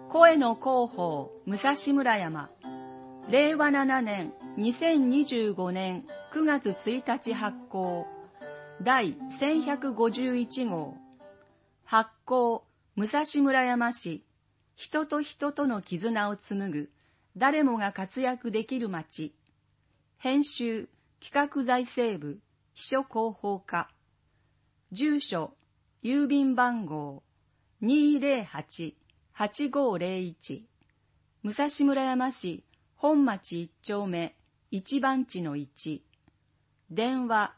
声の広報武蔵村山、令和7年2025年9月1日発行、第1151号、発行武蔵村山市、人と人との絆を紡ぐ誰もが活躍できる街。編集企画財政部秘書広報課。住所郵便番号 208-8501、 武蔵村山市本町1丁目1番地の1。電話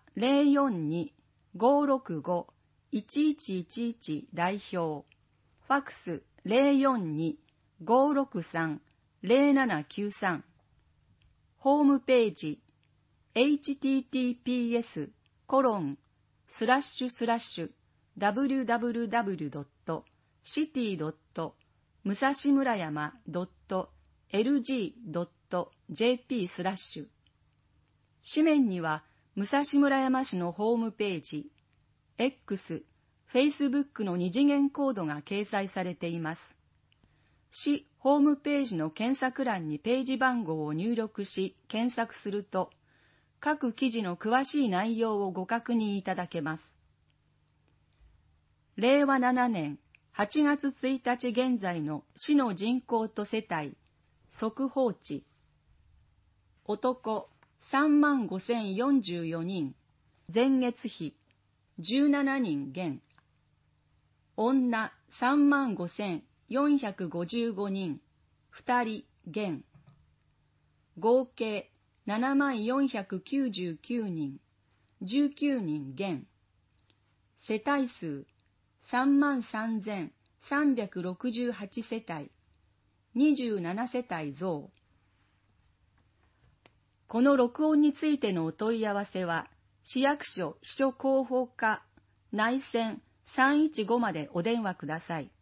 042-565-1111 代表。ファックス 042-563-0793。ホームページ https://www.city.musashimurayama.lg.jp/。紙面には武蔵村山市のホームページ、X、Facebook の二次元コードが掲載されています。市ホームページの検索欄にページ番号を入力し検索すると、各記事の詳しい内容をご確認いただけます。令和7年8月1日現在の市の人口と世帯、速報値。男35,044人、前月比17人減。女35,455人、2人減。合計74,499人、19人減。世帯数33,368世帯、27世帯増。この録音についてのお問い合わせは、市役所秘書広報課内線315までお電話ください。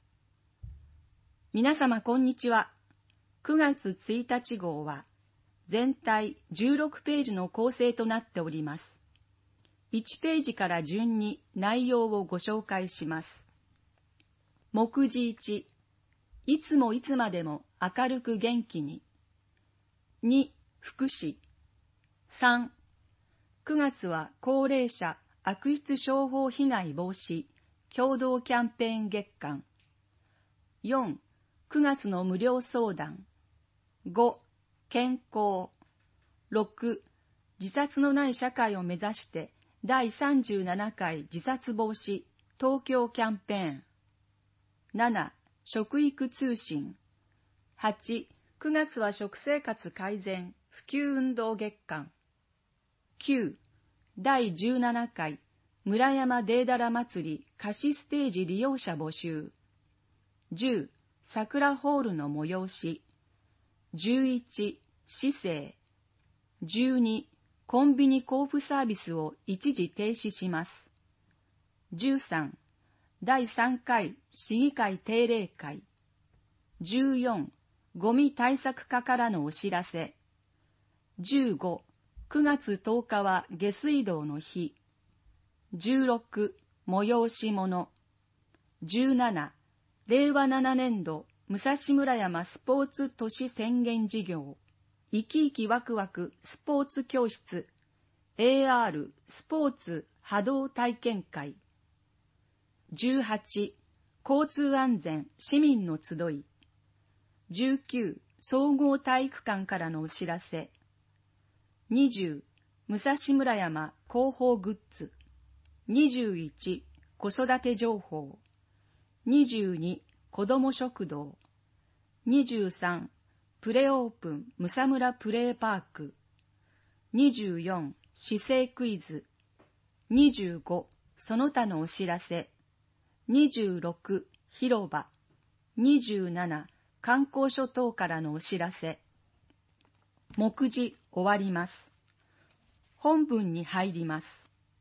皆様こんにちは。9月1日号は全体16ページの構成となっております。1ページから順に内容をご紹介します。目次1、いつもいつまでも明るく元気に。2、福祉。3、9月は高齢者悪質商法被害防止共同キャンペーン月間。4、9月の無料相談。5、健康。6、自殺のない社会を目指して第37回自殺防止東京キャンペーン。7、食育通信。8、9月は食生活改善普及運動月間。9、第17回村山デーダラ祭り貸しステージ利用者募集。10、桜ホールの催し。11、市政。12、コンビニ交付サービスを一時停止します。13、第3回市議会定例会。14、ゴミ対策課からのお知らせ。15、9月10日は下水道の日。16、催し物。17、令和7年度武蔵村山スポーツ都市宣言事業、生き生きワクワクスポーツ教室、AR スポーツ波動体験会。18、交通安全市民の集い。19、総合体育館からのお知らせ。20、武蔵村山広報グッズ。21、子育て情報。22、子ども食堂。23、プレオープン武蔵村プレーパーク。24、市政クイズ。25、その他のお知らせ。26、広場。27、観光所等からのお知らせ。目次終わります。本文に入ります。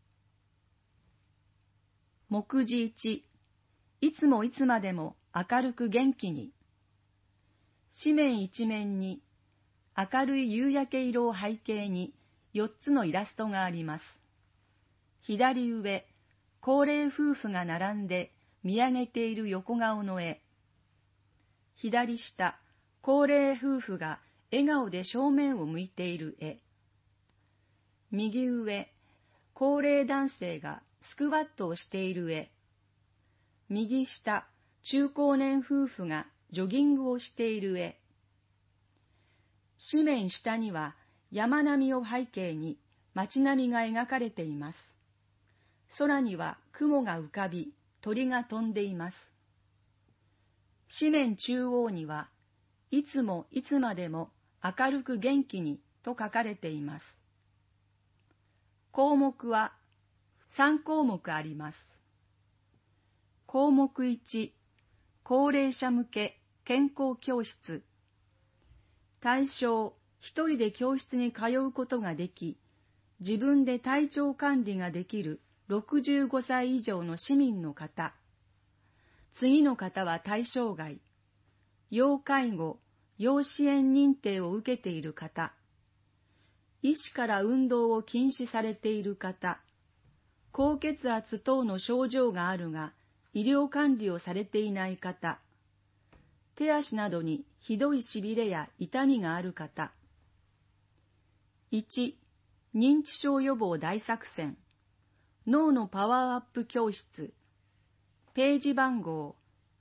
目次1、いつもいつまでも明るく元気に。紙面一面に明るい夕焼け色を背景に4つのイラストがあります。左上、高齢夫婦が並んで見上げている横顔の絵。 左下、高齢夫婦が笑顔で正面を向いている絵。右上、高齢男性がスクワットをしている絵。右下、中高年夫婦がジョギングをしている絵。紙面下には山並みを背景に街並みが描かれています。空には雲が浮かび、鳥が飛んでいます。紙面中央には、いつもいつまでも明るく元気にと書かれています。項目は3項目あります。項目1、高齢者向け健康教室。対象、一人で教室に通うことができ、自分で体調管理ができる65歳以上の市民の方。次の方は対象外。要介護、要支援認定を受けている方。医師から運動を禁止されている方。高血圧等の症状があるが、医療管理をされていない方。手足などにひどいしびれや痛みがある方。1、認知症予防大作戦。脳のパワーアップ教室。ページ番号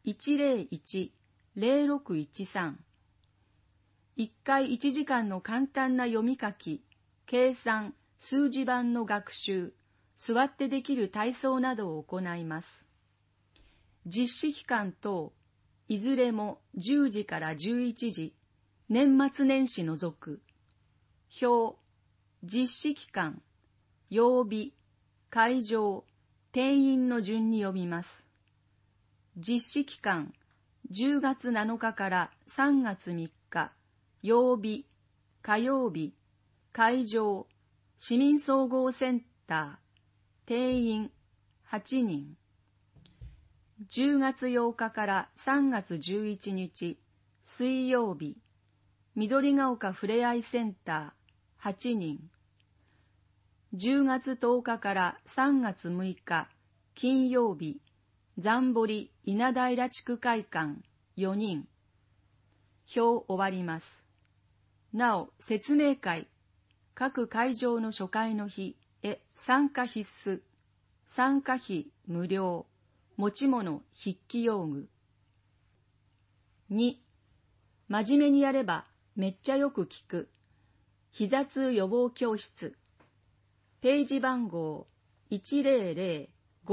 101-0613。1回1時間の簡単な読み書き、計算、数字盤の学習、座ってできる体操などを行います。実施期間等、いずれも10時から11時、年末年始除く。表、実施期間、曜日、会場、定員の順に読みます。実施期間、10月7日から3月3日、曜日、火曜日、会場、市民総合センター、定員8人。10月8日から3月11日、水曜日、緑が丘ふれあいセンター、8人。10月10日から3月6日、金曜日、残堀稲平地区会館、4人。表終わります。なお、説明会、各会場の初回の日へ参加必須、参加費無料。持ち物、筆記用具。2、真面目にやればめっちゃよく聞く。膝痛予防教室。ページ番号 100-5163。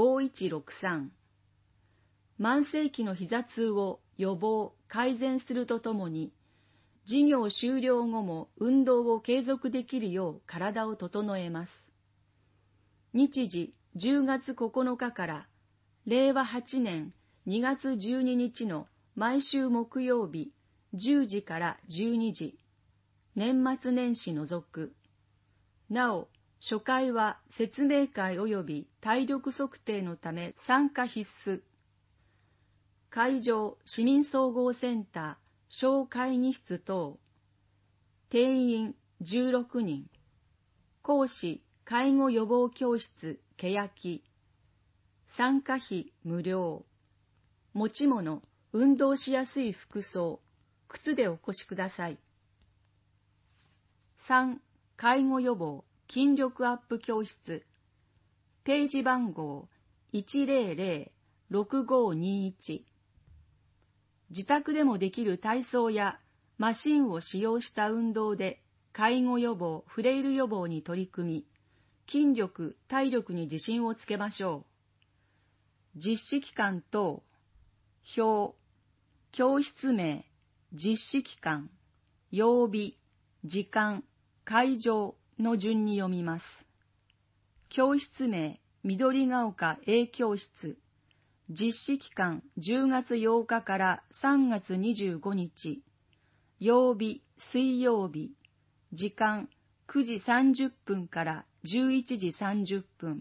慢性期の膝痛を予防、改善するとともに、授業終了後も運動を継続できるよう体を整えます。日時10月9日から令和8年2月12日の毎週木曜日10時から12時、年末年始除く。なお、初回は説明会及び体力測定のため参加必須。会場、市民総合センター、小会議室等。定員16人。講師、介護予防教室、けやき。参加費無料。持ち物、運動しやすい服装、靴でお越しください。3、介護予防、筋力アップ教室。ページ番号 100-6521。自宅でもできる体操やマシンを使用した運動で介護予防、フレイル予防に取り組み、筋力、体力に自信をつけましょう。実施期間等、表、教室名、実施期間、曜日、時間、会場の順に読みます。教室名、緑が丘 A 教室。実施期間10月8日から3月25日。曜日、水曜日。時間9時30分から11時30分。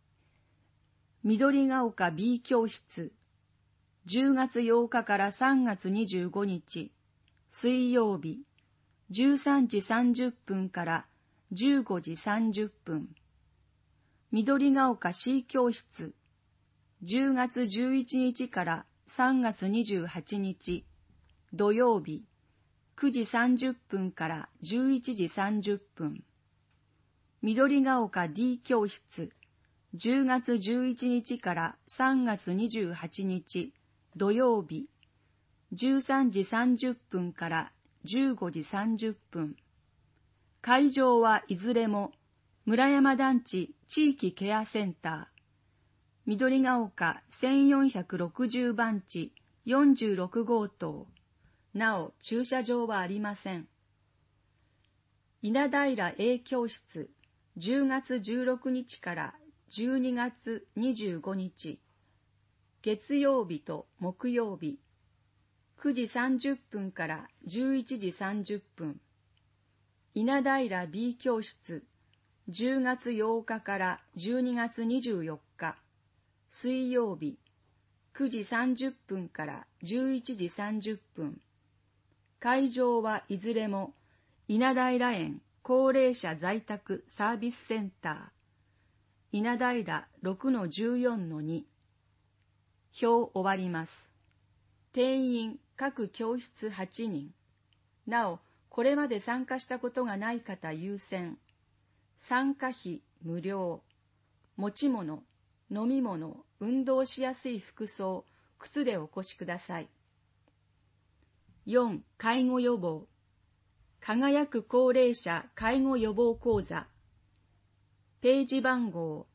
緑が丘 B 教室。10月8日から3月25日。水曜日。13時30分から15時30分。緑が丘 C 教室。10月11日から3月28日。 土曜日、9時30分から11時30分。緑が丘 D 教室、10月11日から3月28日、土曜日、13時30分から15時30分。会場はいずれも村山団地地域ケアセンター、緑が丘1460番地46号棟。なお、駐車場はありません。稲平 A 教室、10月16日から12月25日、月曜日と木曜日、9時30分から11時30分。稲平 B 教室、10月8日から12月24日、水曜日、9時30分から11時30分。会場はいずれも稲平園高齢者在宅サービスセンター、稲平 6-14-2。表終わります。定員各教室8人。なお、これまで参加したことがない方優先。参加費無料。持ち物、飲み物、運動しやすい服装、靴でお越しください。4. 介護予防。輝く高齢者介護予防講座。ページ番号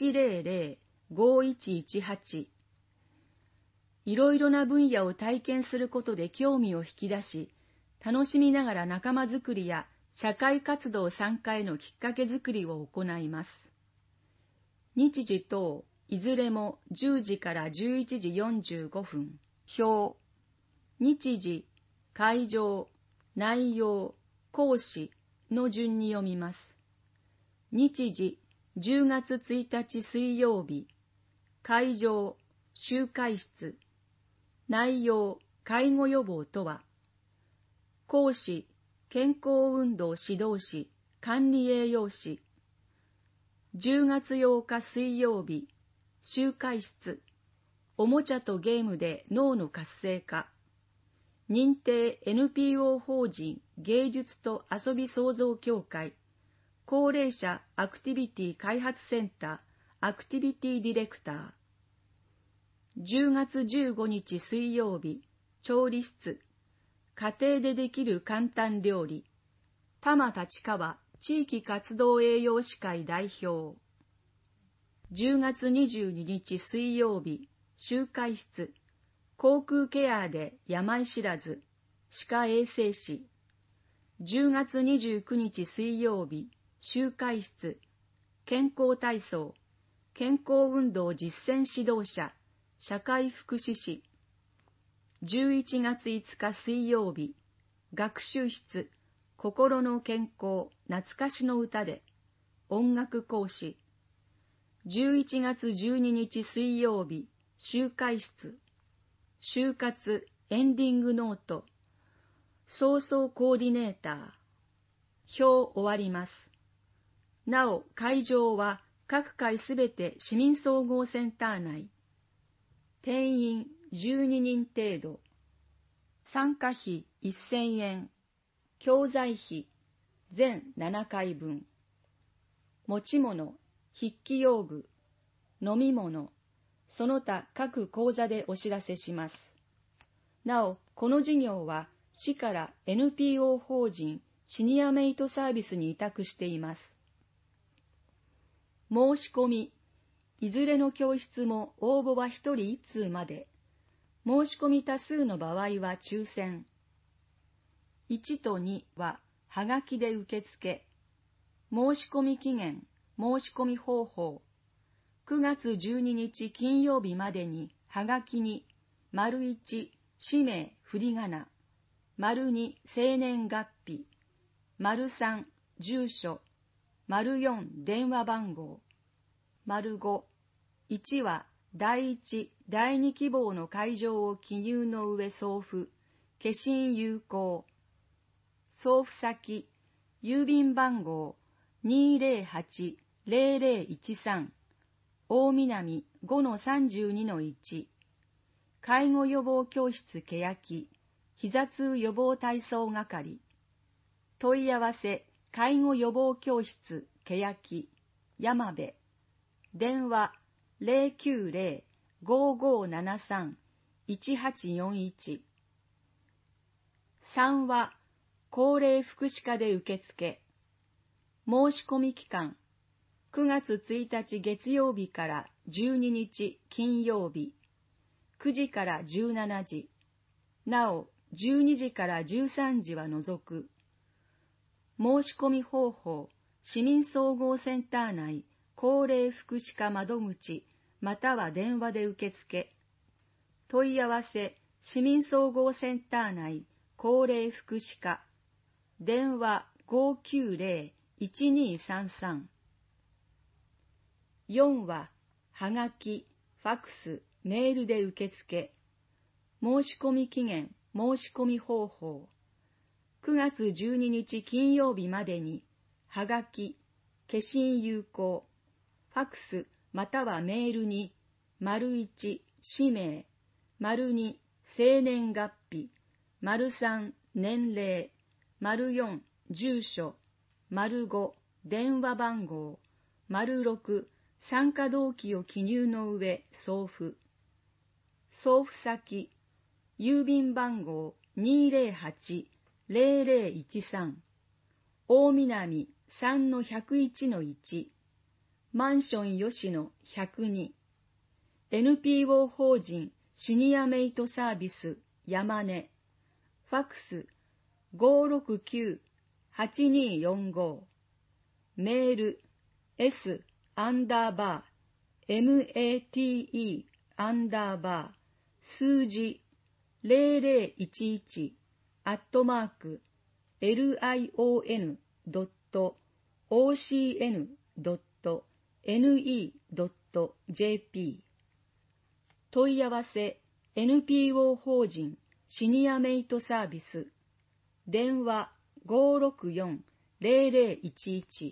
100-5118。いろいろな分野を体験することで興味を引き出し、楽しみながら仲間づくりや社会活動参加へのきっかけづくりを行います。日時等、いずれも10時から11時45分。表。日時、会場、内容、講師の順に読みます。日時、10月1日水曜日。会場、集会室。内容、介護予防とは。講師、健康運動指導士、管理栄養士。10月8日水曜日。集会室。おもちゃとゲームで脳の活性化。認定 NPO 法人芸術と遊び創造協会、高齢者アクティビティ開発センター、アクティビティディレクター。10月15日水曜日、調理室。家庭でできる簡単料理。多摩立川地域活動栄養士会代表。10月22日水曜日、集会室。口腔ケアで病知らず、歯科衛生士。10月29日水曜日、集会室。健康体操、健康運動実践指導者、社会福祉士。11月5日水曜日、学習室。心の健康、懐かしの歌で、音楽講師。11月12日水曜日、集会室。就活エンディングノート、早々コーディネーター。表終わります。なお、会場は各回すべて市民総合センター内。定員12人程度。参加費1000円。教材費全7回分。持ち物、筆記用具、飲み物、その他各講座でお知らせします。なお、この事業は市から NPO 法人シニアメイトサービスに委託しています。申し込み。いずれの教室も応募は1人1通まで。申し込み多数の場合は抽選。1と2ははがきで受付。申し込み期限、申し込み方法。9月12日金曜日までにはがきに、①氏名振り仮名、②生年月日、③住所、�4電話番号、⑤1は第1、第2希望の会場を記入の上送付、消印有効。送付先、郵便番号 208-0013、大南 5-32-1、介護予防教室けやき、 膝痛予防体操係。問い合わせ介護予防教室けやき山部。電話090-5573-1841。3は高齢福祉課で受付。申し込み期間9月1日月曜日から12日金曜日9時から17時、なお12時から13時は除く。申し込み方法、市民総合センター内高齢福祉課窓口または電話で受付。問い合わせ、市民総合センター内高齢福祉課。電話590-1233。4は、はがき、ファックス、メールで受付。申し込み期限、申し込み方法。9月12日金曜日までに、はがき、消印有効、ファックスまたはメールに、①氏名、②生年月日、③年齢、�4住所、⑤電話番号、⑥参加動機を記入の上送付。送付先、郵便番号208-0013、大南 3-101-1、マンション吉野102、NPO 法人シニアメイトサービス山根、ファックス569-8245、メール s_mate_ 数字0011 @lion.ocn.ne.jp。 問い合わせ NPO 法人シニアメイトサービス。電話564-0011。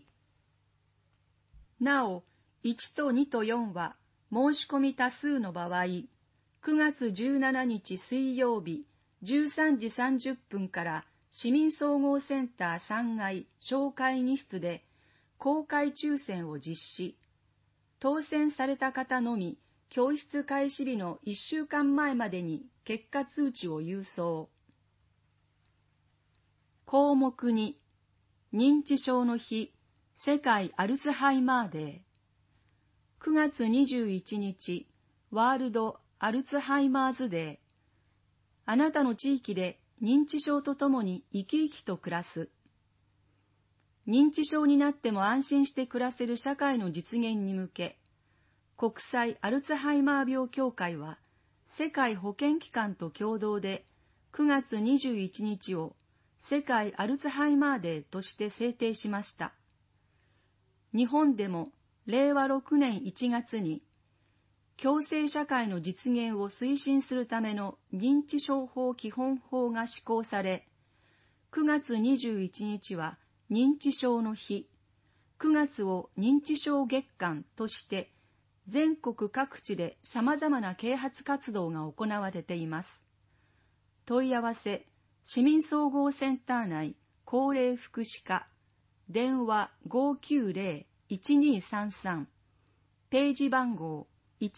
なお、1と2と4は申し込み多数の場合、9月17日水曜日13時30分から市民総合センター3階小会議室で公開抽選を実施。当選された方のみ、教室開始日の1週間前までに結果通知を郵送。項目2、認知症の日、世界アルツハイマーデー。9月21日、ワールドアルツハイマーズデー。あなたの地域で認知症とともに生き生きと暮らす。認知症になっても安心して暮らせる社会の実現に向け、国際アルツハイマー病協会は、世界保健機関と共同で9月21日を世界アルツハイマーデーとして制定しました。日本でも令和6年1月に、共生社会の実現を推進するための認知症法基本法が施行され、9月21日は認知症の日、9月を認知症月間として、全国各地で様々な啓発活動が行われています。問い合わせ、市民総合センター内高齢福祉課、電話590-1233、ページ番号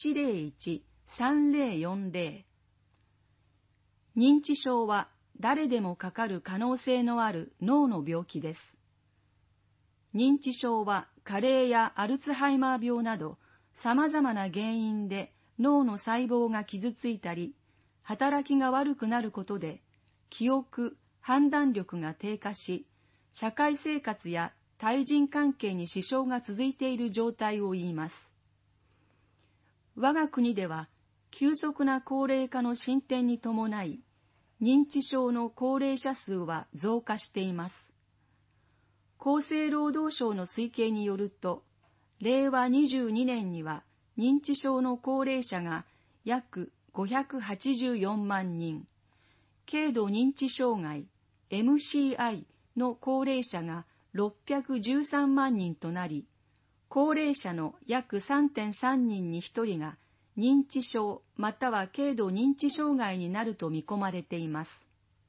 101-3040。認知症は誰でもかかる可能性のある脳の病気です。認知症は加齢やアルツハイマー病など様々な原因で脳の細胞が傷ついたり、働きが悪くなることで、記憶、判断力が低下し、社会生活や対人関係に支障が続いている状態を言います。我が国では、急速な高齢化の進展に伴い、認知症の高齢者数は増加しています。厚生労働省の推計によると、令和22年には認知症の高齢者が約584万人、軽度認知障害 MCI の高齢者が613万人となり、高齢者の約 3.3 人に1人が認知症または軽度認知障害になると見込まれています。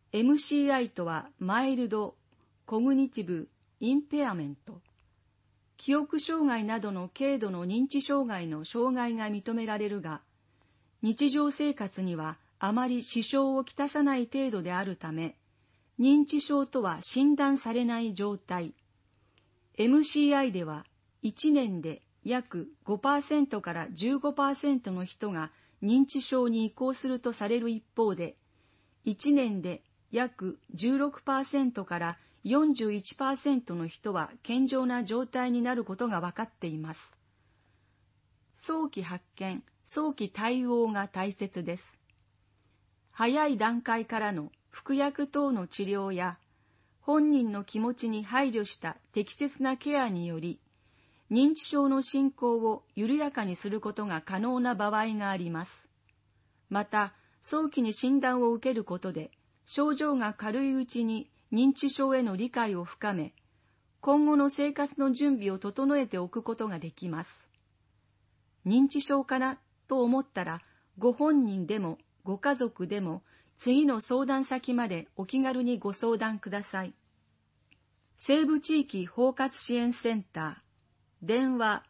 MCI とはマイルド・コグニティブ・インペアメント。記憶障害などの軽度の認知障害の障害が認められるが、日常生活にはあまり支障をきたさない程度であるため、認知症とは診断されない状態。MCI では1年で約 5% から 15% の人が認知症に移行するとされる一方で、1年で約 16% から41% の人は健常な状態になることが分かっています。早期発見、早期対応が大切です。早い段階からの服薬等の治療や、本人の気持ちに配慮した適切なケアにより、認知症の進行を緩やかにすることが可能な場合があります。また、早期に診断を受けることで、症状が軽いうちに認知症への理解を深め、今後の生活の準備を整えておくことができます。認知症かなと思ったら、ご本人でもご家族でも次の相談先までお気軽にご相談ください。西部地域包括支援センター、電話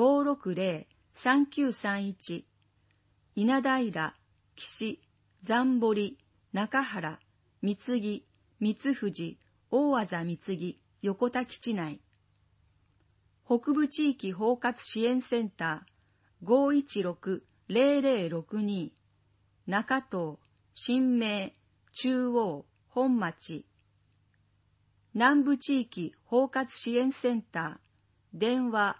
560-3931、稲平、岸、残堀、中原、三木、三藤、大字三木、横田基地内。北部地域包括支援センター、516-0062、中東、新名、中央、本町。南部地域包括支援センター、電話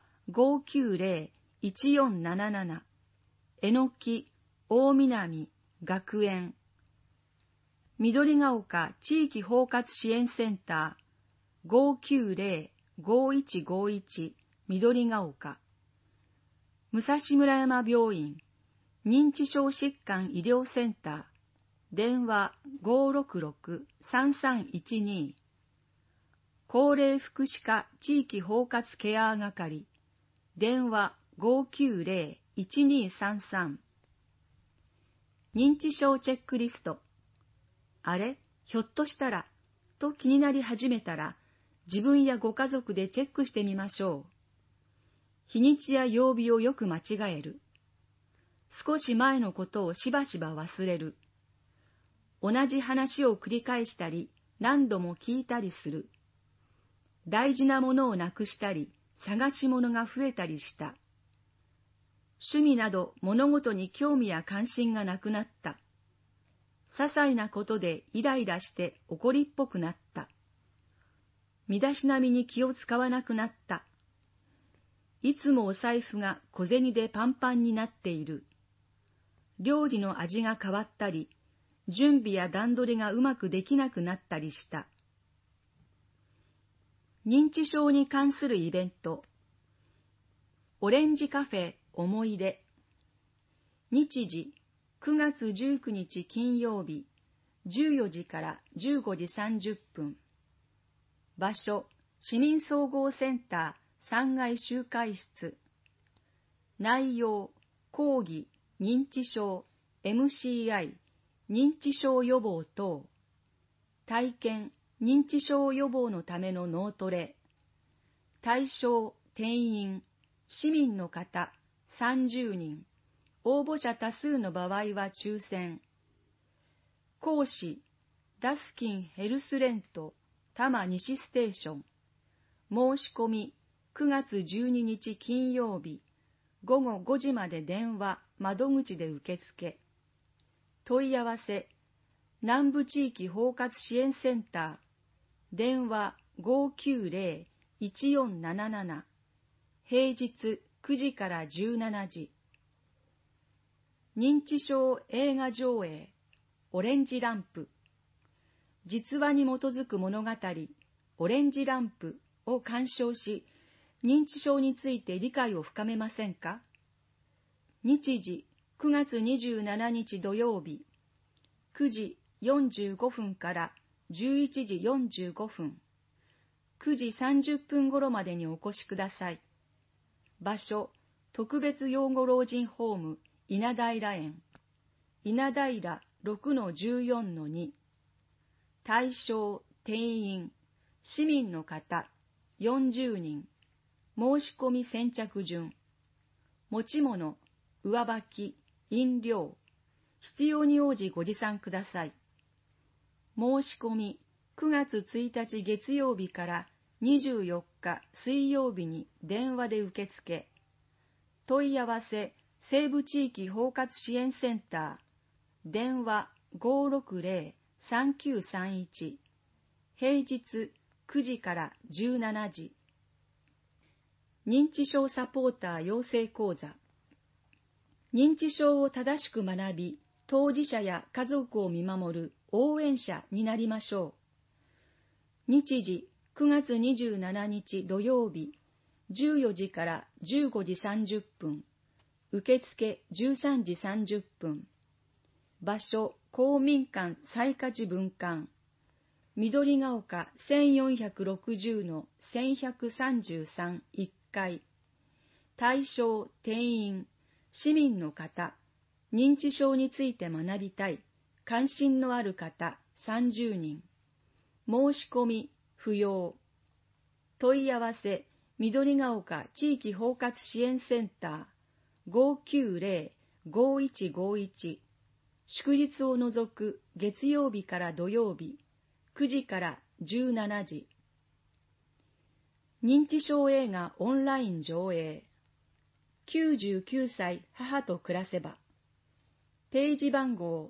590-1477、えのき、大南、学園。緑ヶ丘地域包括支援センター、590-5151、緑ヶ丘。武蔵村山病院、認知症疾患医療センター、電話 566-3312、高齢福祉課地域包括ケア係、電話 590-1233。認知症チェックリスト。あれ、ひょっとしたら、と気になり始めたら、自分やご家族でチェックしてみましょう。日にちや曜日をよく間違える。少し前のことをしばしば忘れる。同じ話を繰り返したり、何度も聞いたりする。大事なものをなくしたり、探し物が増えたりした。趣味など物事に興味や関心がなくなった。些細なことでイライラして怒りっぽくなった。身だしなみに気を使わなくなった。いつもお財布が小銭でパンパンになっている。料理の味が変わったり、準備や段取りがうまくできなくなったりした。認知症に関するイベント。オレンジカフェ思い出。日時9月19日金曜日14時から15時30分。場所市民総合センター3階集会室。内容講義認知症 MCI 認知症予防等。体験認知症予防のための脳トレ。対象定員市民の方30人。応募者多数の場合は抽選。講師ダスキンヘルスレント多摩西ステーション。申し込み9月12日金曜日午後5時まで電話窓口で受付。問い合わせ南部地域包括支援センター電話 590-1477 平日9時から17時。認知症映画上映オレンジランプ。実話に基づく物語オレンジランプを鑑賞し、認知症について理解を深めませんか？日時9月27日土曜日9時45分から11時45分9時30分頃までにお越しください。場所特別養護老人ホーム稲平園稲平 6-14-2。 対象、定員、市民の方、40人、申し込み先着順、持ち物、上履き、飲料、必要に応じご持参ください。申し込み、9月1日月曜日から24日水曜日に電話で受付。問い合わせ、西部地域包括支援センター、電話 560-3931、平日9時から17時。認知症サポーター養成講座。認知症を正しく学び、当事者や家族を見守る応援者になりましょう。日時9月27日土曜日、14時から15時30分。受付13時30分。場所、公民館西勝分館。緑が丘1460-1133 1階。対象、定員、市民の方、認知症について学びたい、関心のある方30人。申し込み、不要。問い合わせ、緑が丘地域包括支援センター 590-5151。祝日を除く月曜日から土曜日、9時から17時。認知症映画オンライン上映。99歳母と暮らせば。ページ番号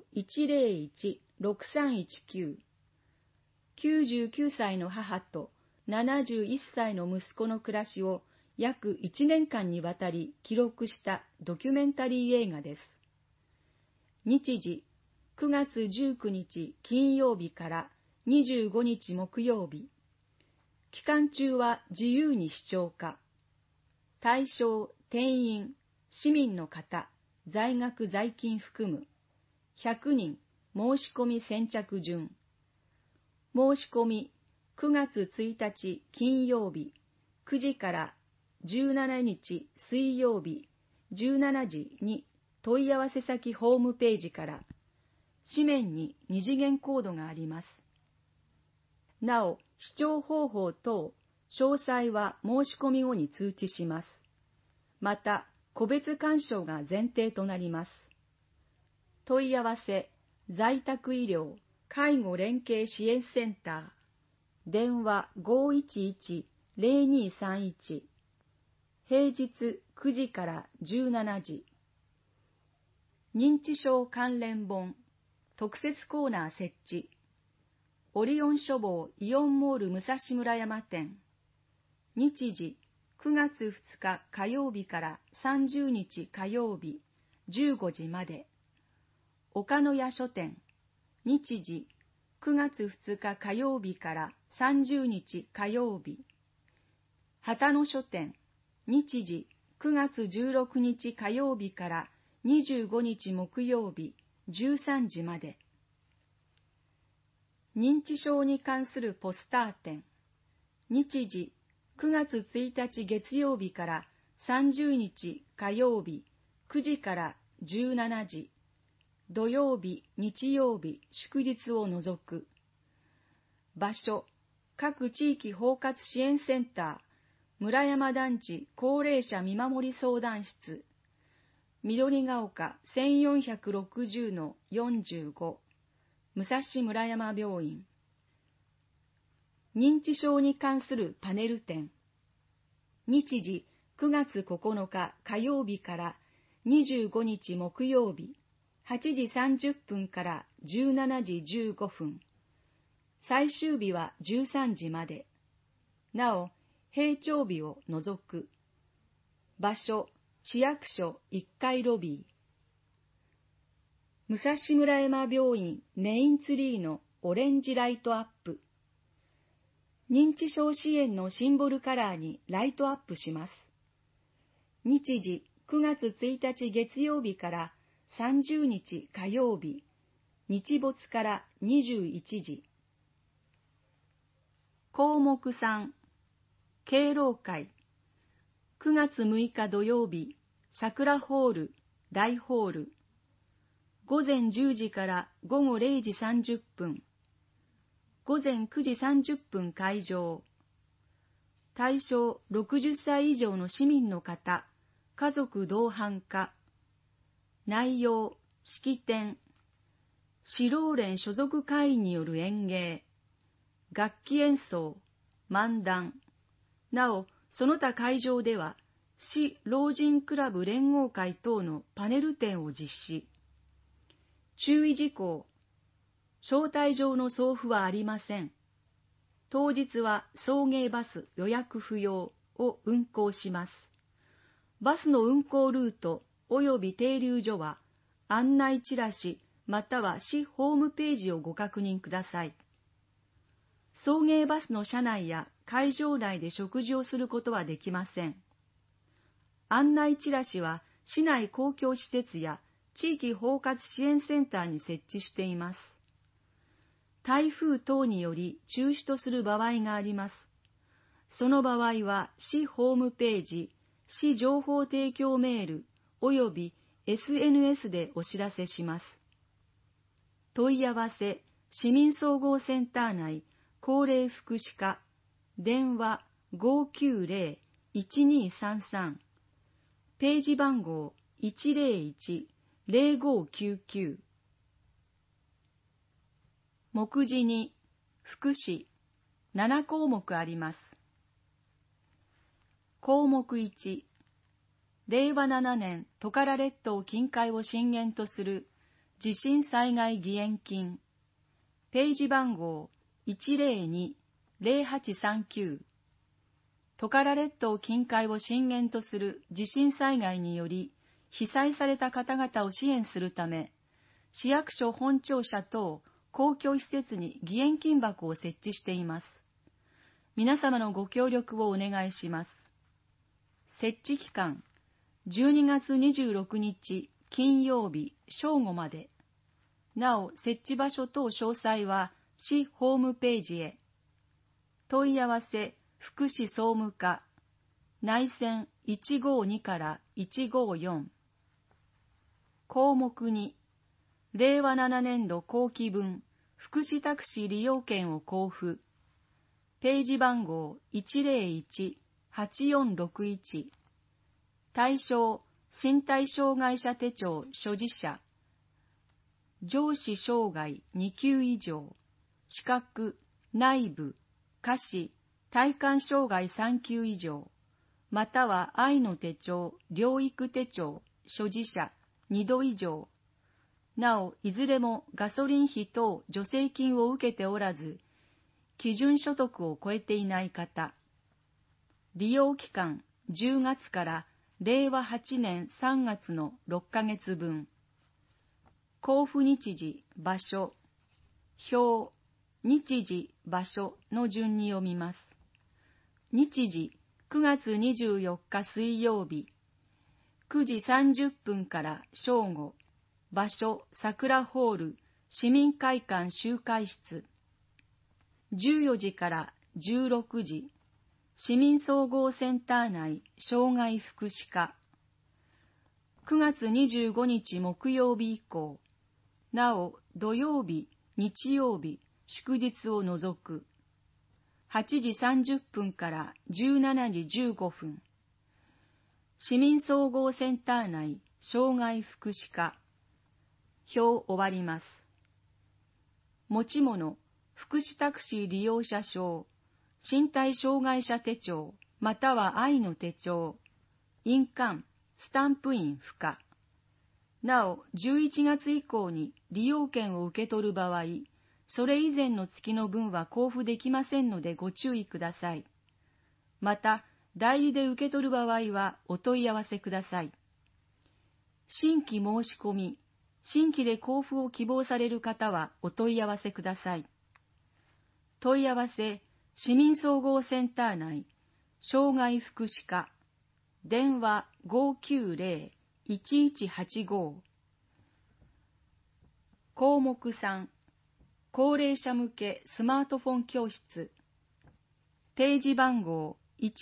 101-6319。99歳の母と71歳の息子の暮らしを約1年間にわたり記録したドキュメンタリー映画です。日時9月19日金曜日から25日木曜日。期間中は自由に視聴可。対象、定員、市民の方、在学在勤含む。100人、申し込み先着順。申し込み、9月1日金曜日、9時から17日水曜日、17時に問い合わせ先ホームページから、紙面に二次元コードがあります。なお、視聴方法等、詳細は申し込み後に通知します。また、個別鑑賞が前提となります。問い合わせ、在宅医療、介護連携支援センター、電話 511-0231、平日9時から17時。認知症関連本、特設コーナー設置。オリオン書房イオンモール武蔵村山店。日時9月2日火曜日から30日火曜日15時まで。岡野屋書店。日時9月2日火曜日から30日火曜日。旗野書店。日時9月16日火曜日から25日木曜日13時まで。認知症に関するポスター展。日時9月1日月曜日から30日火曜日9時から17時。土曜日、日曜日、祝日を除く。場所、各地域包括支援センター、村山団地高齢者見守り相談室。緑が丘 1460-45。武蔵村山病院。認知症に関するパネル展。日時9月9日火曜日から25日木曜日8時30分から17時15分。最終日は13時まで。なお、閉庁日を除く。場所、市役所1階ロビー。武蔵村山病院メインツリーのオレンジライトアップ。認知症支援のシンボルカラーにライトアップします。日時9月1日月曜日から30日火曜日、日没から21時。項目3、敬老会。9月6日土曜日、桜ホール、大ホール。午前10時から午後0時30分。 午前9時30分開場。対象60歳以上の市民の方、家族同伴化。内容、式典。指導連所属会員による演芸。楽器演奏、漫談。なお、その他会場では、市老人クラブ連合会等のパネル展を実施。注意事項。招待状の送付はありません。当日は送迎バス予約不要を運行します。バスの運行ルート及び停留所は案内チラシまたは市ホームページをご確認ください。送迎バスの車内や会場内で食事をすることはできません。案内チラシは市内公共施設や地域包括支援センターに設置しています。台風等により中止とする場合があります。その場合は市ホームページ、市情報提供メールおよび SNS でお知らせします。問い合わせ、市民総合センター内、高齢福祉課、電話 590-1233、ページ番号 101-0599。目次に、福祉、7項目あります。項目1、令和7年トカラ列島近海を震源とする地震災害義援金、ページ番号 102-0839。トカラ列島近海を震源とする地震災害により被災された方々を支援するため、市役所本庁舎等公共施設に義援金箱を設置しています。皆様のご協力をお願いします。設置期間、12月26日金曜日正午まで。なお、設置場所等詳細は市ホームページへ。問い合わせ、福祉総務課、内線152から154。項目2、令和7年度後期分、福祉タクシー利用券を交付。ページ番号 101-8461。対象、身体障害者手帳所持者。上肢障害2級以上。視覚、内部、下肢、体幹障害3級以上。または愛の手帳、療育手帳、所持者2度以上。なお、いずれもガソリン費等助成金を受けておらず、基準所得を超えていない方。利用期間、10月から令和8年3月の6ヶ月分。交付日時、場所、表、日時、場所の順に読みます。日時、9月24日水曜日、9時30分から正午。場所、桜ホール、市民会館集会室。14時から16時、市民総合センター内、障害福祉課。9月25日木曜日以降、なお土曜日、日曜日、祝日を除く。8時30分から17時15分。市民総合センター内、障害福祉課。表終わります。持ち物、福祉タクシー利用者証、身体障害者手帳、または愛の手帳、印鑑、スタンプ印不可。なお、11月以降に利用券を受け取る場合、それ以前の月の分は交付できませんのでご注意ください。また、代理で受け取る場合はお問い合わせください。新規申し込み、新規で交付を希望される方はお問い合わせください。問い合わせ、市民総合センター内、障害福祉課、電話 590-1185。項目3、高齢者向けスマートフォン教室。ページ番号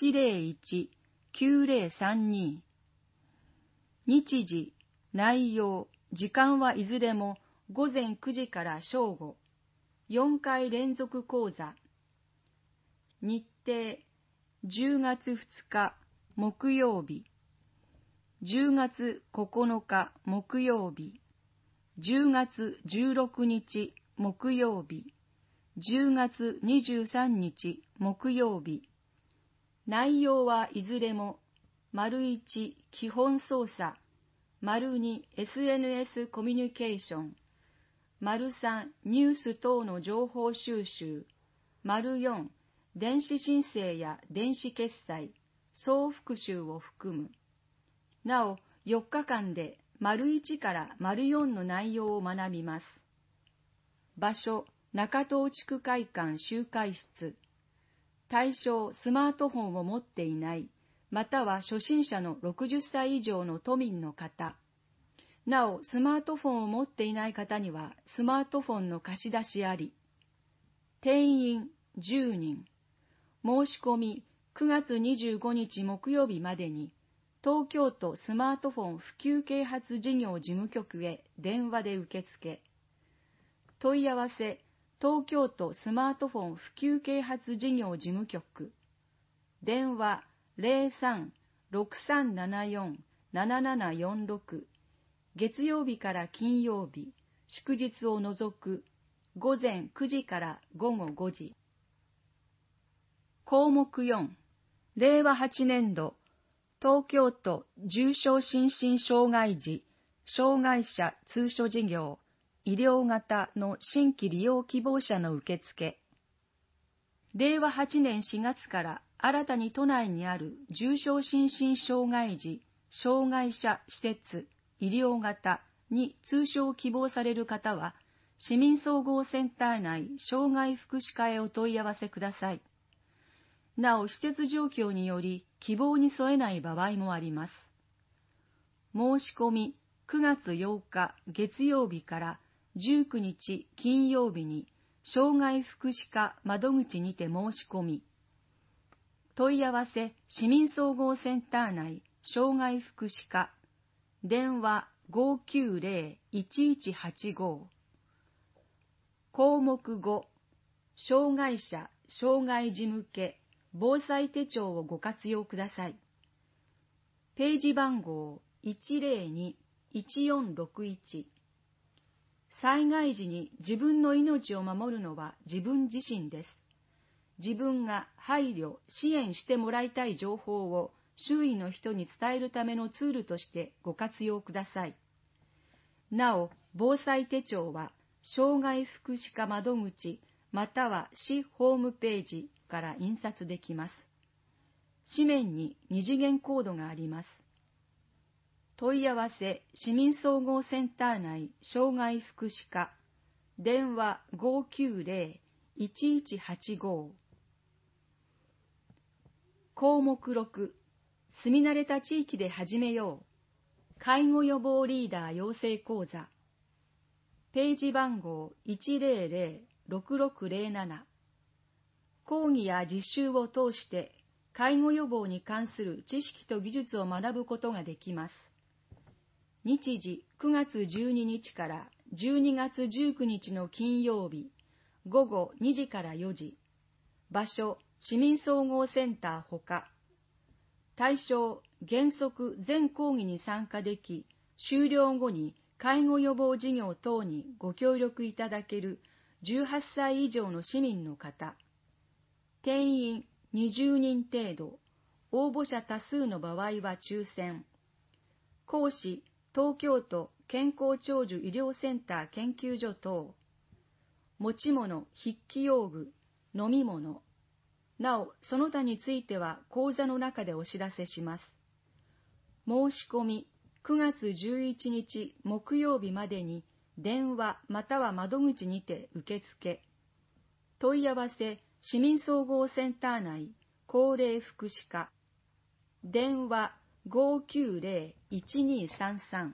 101-9032。日時、内容、時間はいずれも午前9時から正午。 4回連続講座。日程、10月2日木曜日、10月9日木曜日、10月16日木曜日、10月23日木曜日。内容はいずれも、1基本操作、2 SNS コミュニケーション、3ニュース等の情報収集、4電子申請や電子決済、総復習を含む。なお、4日間で1から4の内容を学びます。場所、中東地区会館集会室。対象、スマートフォンを持っていない、または初心者の60歳以上の都民の方。なお、スマートフォンを持っていない方には、スマートフォンの貸し出しあり。定員10人。申し込み9月25日木曜日までに、東京都スマートフォン普及啓発事業事務局へ電話で受付。問い合わせ、東京都スマートフォン普及啓発事業事務局。電話03-6374-7746。月曜日から金曜日、祝日を除く、午前9時から午後5時。項目4、令和8年度、東京都重症心身障害児、障害者通所事業、医療型の新規利用希望者の受付。令和8年4月から新たに都内にある重症心身障害児、障害者施設、医療型に通所を希望される方は、市民総合センター内障害福祉課へお問い合わせください。なお、施設状況により希望に添えない場合もあります。申し込み9月8日月曜日から19日金曜日に障害福祉課窓口にて申し込み。問い合わせ市民総合センター内障害福祉課。電話590-1185。項目5、障害者・障害児向け防災手帳をご活用ください。ページ番号102-1461。災害時に自分の命を守るのは自分自身です。自分が配慮・支援してもらいたい情報を周囲の人に伝えるためのツールとしてご活用ください。なお、防災手帳は障害福祉課窓口または市ホームページから印刷できます。紙面に二次元コードがあります。問い合わせ市民総合センター内障害福祉課。電話590-1185。項目6、住み慣れた地域で始めよう。介護予防リーダー養成講座。ページ番号100-6607。講義や実習を通して介護予防に関する知識と技術を学ぶことができます。日時9月12日から12月19日の金曜日、午後2時から4時。場所、市民総合センターほか。対象、原則全講義に参加でき、終了後に介護予防事業等にご協力いただける18歳以上の市民の方。定員20人程度、応募者多数の場合は抽選。講師、東京都健康長寿医療センター研究所等。持ち物、筆記用具、飲み物。なお、その他については講座の中でお知らせします。申し込み9月11日木曜日までに電話または窓口にて受付。問い合わせ市民総合センター内高齢福祉課。電話590-1233。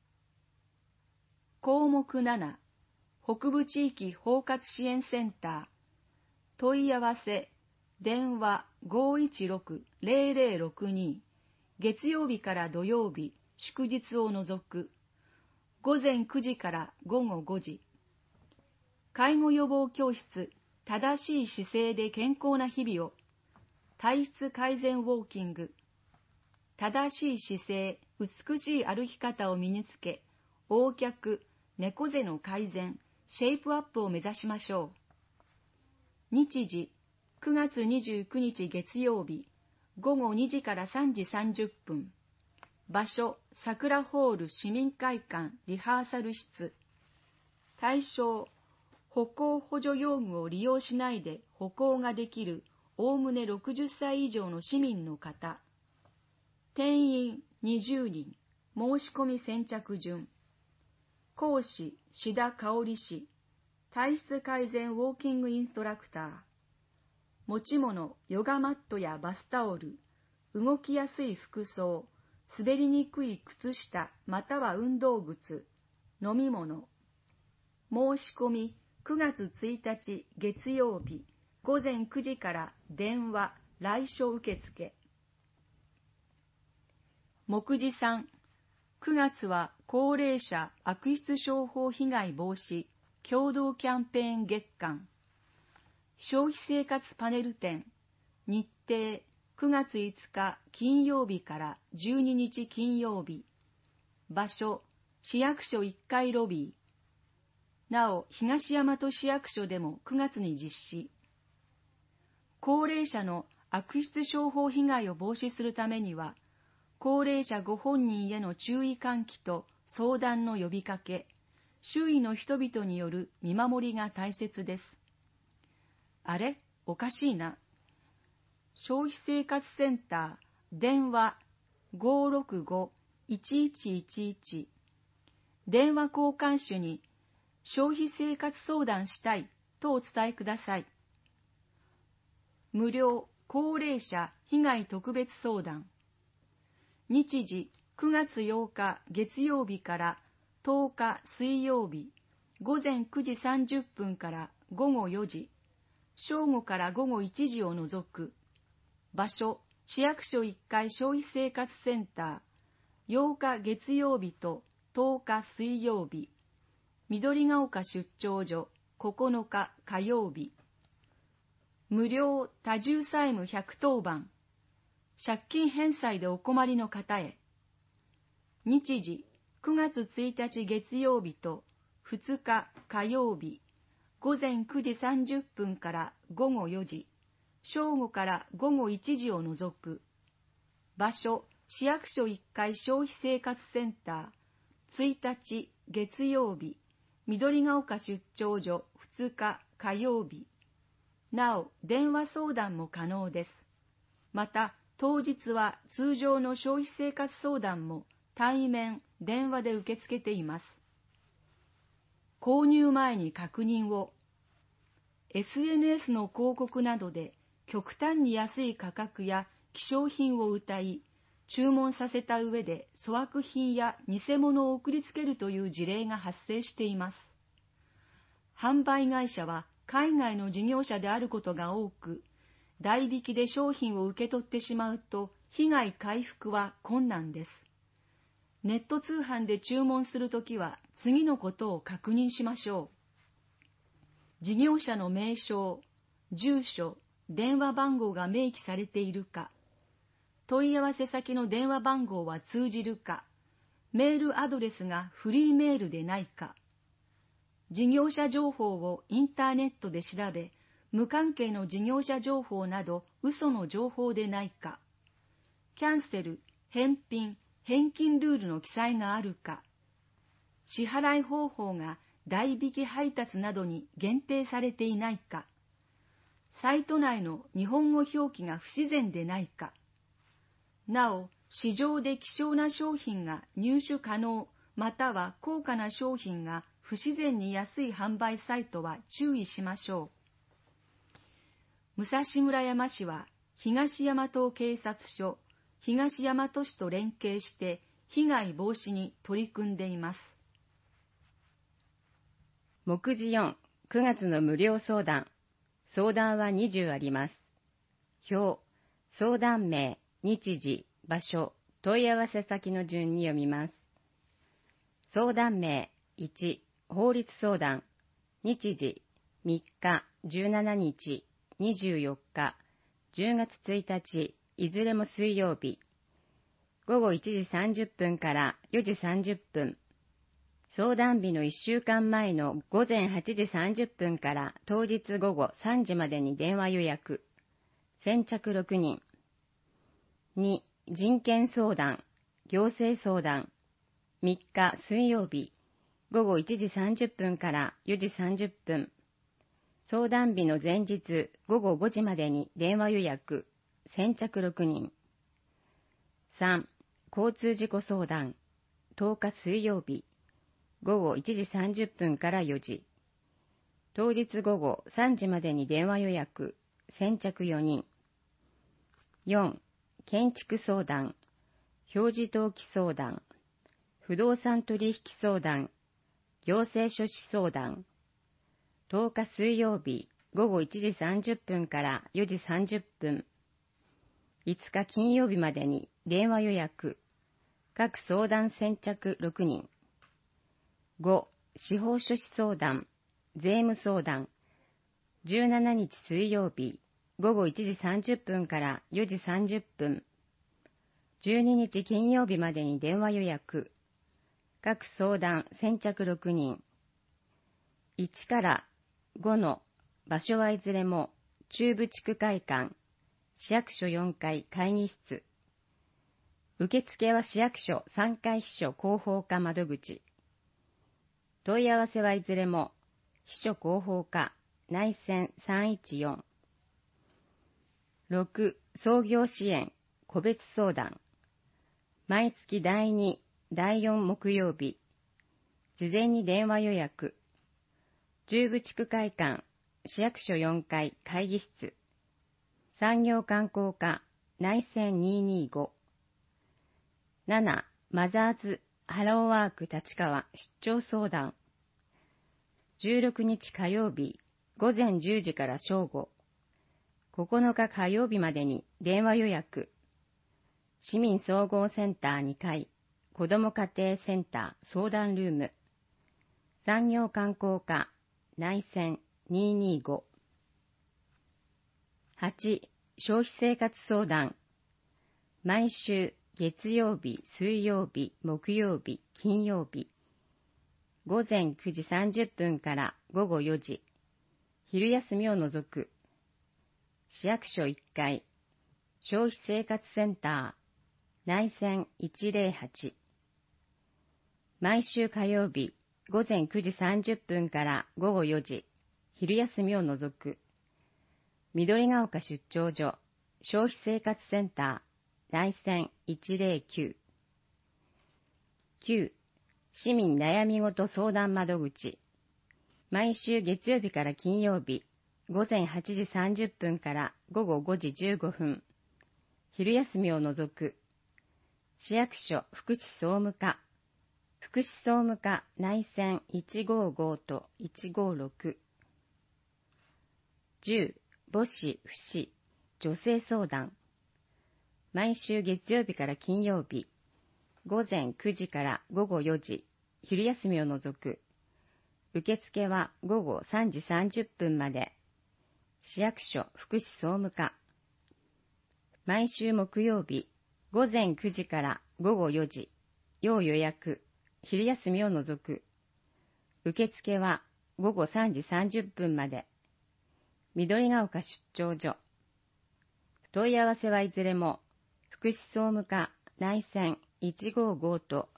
項目7、北部地域包括支援センター。問い合わせ電話516-0062。月曜日から土曜日、祝日を除く。午前9時から午後5時。 介護予防教室、正しい姿勢で健康な日々を、体質改善ウォーキング、正しい姿勢、美しい歩き方を身につけ、横脚、猫背の改善、シェイプアップを目指しましょう。日時、9月29日月曜日、午後2時から3時30分。場所、桜ホール市民会館リハーサル室。対象、歩行補助用具を利用しないで歩行ができるおおむね60歳以上の市民の方。定員20人、申し込み先着順。講師、志田香織氏、体質改善ウォーキングインストラクター。持ち物、ヨガマットやバスタオル、動きやすい服装、滑りにくい靴下または運動靴、飲み物。申し込み9月1日月曜日午前9時から電話、来所受付。目次3、9月は高齢者悪質商法被害防止共同キャンペーン月間。消費生活パネル展、日程9月5日金曜日から12日金曜日。場所、市役所1階ロビー。なお、東大和市役所でも9月に実施。高齢者の悪質商法被害を防止するためには、高齢者ご本人への注意喚起と相談の呼びかけ、周囲の人々による見守りが大切です。あれ、おかしいな。消費生活センター、電話 565-1111。電話交換手に、消費生活相談したいとお伝えください。無料高齢者被害特別相談。日時9月8日月曜日から10日水曜日、午前9時30分から午後4時、正午から午後1時を除く。場所、市役所1階消費生活センター、8日月曜日と10日水曜日、緑が丘出張所、9日火曜日。無料多重債務110番。借金返済でお困りの方へ。日時、9月1日月曜日と2日火曜日、午前9時30分から午後4時、正午から午後1時を除く。場所、市役所1階消費生活センター、1日月曜日、緑が丘出張所2日火曜日。なお、電話相談も可能です。また、当日は通常の消費生活相談も対面、電話で受け付けています。購入前に確認を。SNS の広告などで極端に安い価格や希少品を謳い、注文させた上で粗悪品や偽物を送りつけるという事例が発生しています。販売会社は海外の事業者であることが多く、代引きで商品を受け取ってしまうと被害回復は困難です。ネット通販で注文するときは次のことを確認しましょう。事業者の名称、住所、電話番号が明記されているか、問い合わせ先の電話番号は通じるか、メールアドレスがフリーメールでないか、事業者情報をインターネットで調べ、無関係の事業者情報など嘘の情報でないか、キャンセル、返品、返金ルールの記載があるか、支払い方法が代引き配達などに限定されていないか、サイト内の日本語表記が不自然でないか、なお、市場で希少な商品が入手可能または高価な商品が不自然に安い販売サイトは注意しましょう。武蔵村山市は東大和警察署、東大和市と連携して被害防止に取り組んでいます。 目次4、9月の無料相談。相談は20あります。表、相談名、日時、場所、問い合わせ先の順に読みます。相談名、1、法律相談。日時、 3日、17日、24日、10月1日、いずれも水曜日、午後1時30分から4時30分、相談日の1週間前の午前8時30分から当日午後3時までに電話予約。先着6人。2、人権相談、行政相談。3日水曜日、午後1時30分から4時30分。相談日の前日午後5時までに電話予約。先着6人。3、交通事故相談。10日水曜日、午後1時30分から4時。当日午後3時までに電話予約。先着4人。4、建築相談。表示登記相談。不動産取引相談。行政書士相談。10日水曜日、午後1時30分から4時30分。5日金曜日までに電話予約。各相談先着6人。5、司法書士相談、税務相談。17日水曜日、午後1時30分から4時30分。12日金曜日までに電話予約。各相談先着6人。1から5の場所はいずれも中部地区会館、市役所4階会議室。受付は市役所3階秘書広報課窓口。問い合わせはいずれも秘書広報課内線314。6、創業支援個別相談。毎月第2、第4木曜日。事前に電話予約。中部地区会館、市役所4階会議室。産業観光課内線225。7、マザーズハローワーク立川出張相談。16日火曜日、午前10時から正午。9日火曜日までに電話予約。市民総合センター2階、子ども家庭センター相談ルーム。産業観光課内線225。8、消費生活相談。毎週月曜日、水曜日、木曜日、金曜日。午前9時30分から午後4時。昼休みを除く。市役所1階。消費生活センター。内線108。毎週火曜日、午前9時30分から午後4時。昼休みを除く。緑ヶ丘出張所。消費生活センター。内線109。9、市民悩みごと相談窓口。毎週月曜日から金曜日、午前8時30分から午後5時15分。昼休みを除く。市役所福祉総務課。福祉総務課内線155と156。10、母子、父子、女性相談。毎週月曜日から金曜日、午前9時から午後4時、昼休みを除く。受付は午後3時30分まで。市役所福祉総務課。毎週木曜日、午前9時から午後4時、要予約、昼休みを除く。受付は午後3時30分まで。緑ヶ丘出張所。問い合わせはいずれも、福祉総務課内線155と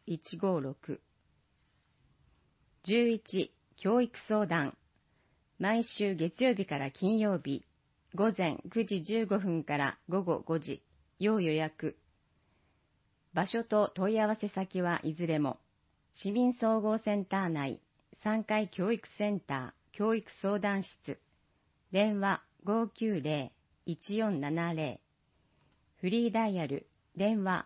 156。11、教育相談。毎週月曜日から金曜日、午前9時15分から午後5時、要予約。場所と問い合わせ先はいずれも、市民総合センター内3階教育センター教育相談室。電話590-1470。フリーダイヤル、電話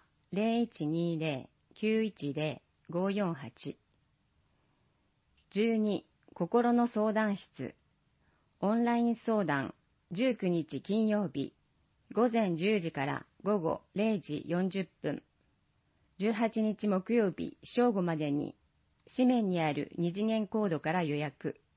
0120-910-548。12、心の相談室。オンライン相談、19日金曜日、午前10時から午後0時40分。18日木曜日正午までに、紙面にある2次元コードから予約。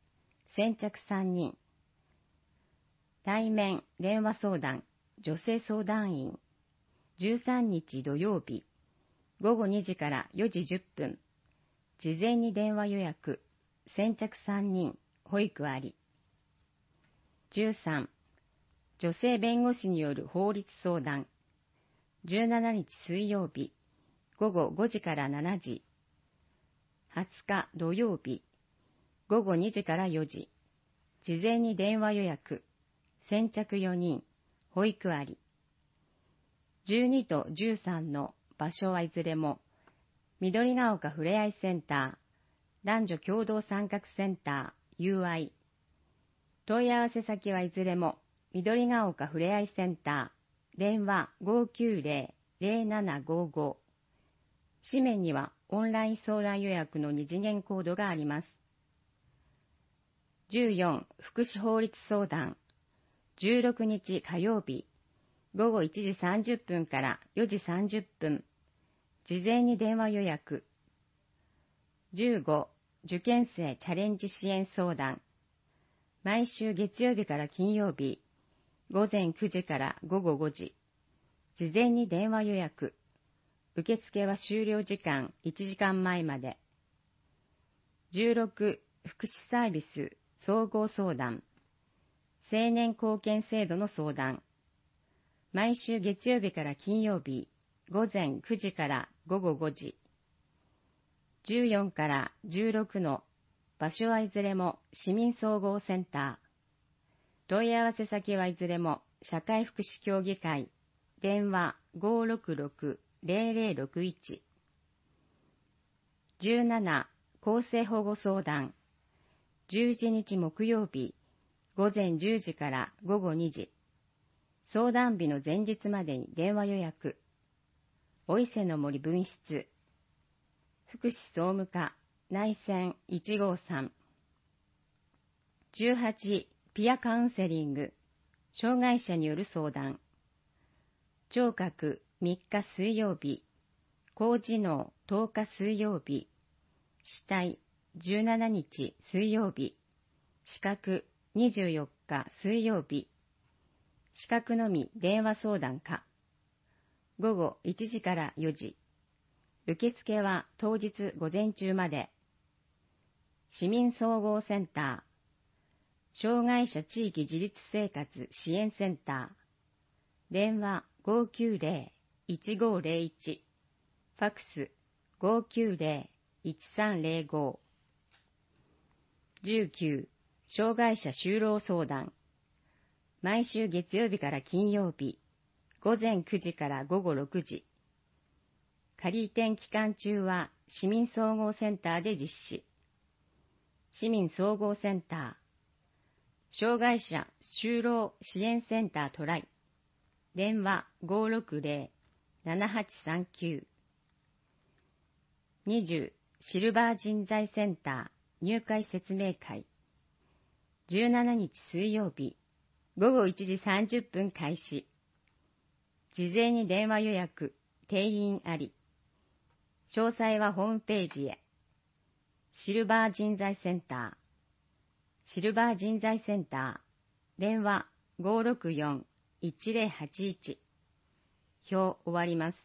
先着3人。対面電話相談女性相談員、13日土曜日、午後2時から4時10分。事前に電話予約、先着3人、保育あり。13、女性弁護士による法律相談、17日水曜日、午後5時から7時。20日土曜日、午後2時から4時。事前に電話予約、先着4人、保育あり。12と13の場所はいずれも、緑が丘ふれあいセンター、男女共同参画センター、UI。問い合わせ先はいずれも、緑が丘ふれあいセンター、電話 590-0755。紙面にはオンライン相談予約の2次元コードがあります。14、福祉法律相談。16日火曜日、午後1時30分から4時30分。事前に電話予約。15、受験生チャレンジ支援相談。毎週月曜日から金曜日、午前9時から午後5時。事前に電話予約。受付は終了時間1時間前まで。16、福祉サービス総合相談。青年貢献制度の相談。毎週月曜日から金曜日、午前9時から午後5時。14から16の場所はいずれも市民総合センター。問い合わせ先はいずれも社会福祉協議会。電話 566-0061。17、厚生保護相談。11日木曜日、午前10時から午後2時。相談日の前日までに電話予約。お伊勢の森分室。福祉総務課内線153。18、ピアカウンセリング。障害者による相談。聴覚3日水曜日。高知能10日水曜日。死体17日水曜日。視覚24日水曜日。視覚のみ電話相談課。午後1時から4時。受付は当日午前中まで。市民総合センター。障害者地域自立生活支援センター。電話 590-1501。ファックス 590-1305。19、障害者就労相談。毎週月曜日から金曜日、午前9時から午後6時。仮移転期間中は市民総合センターで実施。市民総合センター。障害者就労支援センタートライ。電話 560-7839。20、シルバー人材センター入会説明会。17日水曜日、午後1時30分開始。事前に電話予約、定員あり。詳細はホームページへ。シルバー人材センター。シルバー人材センター。電話 564-1081。表終わります。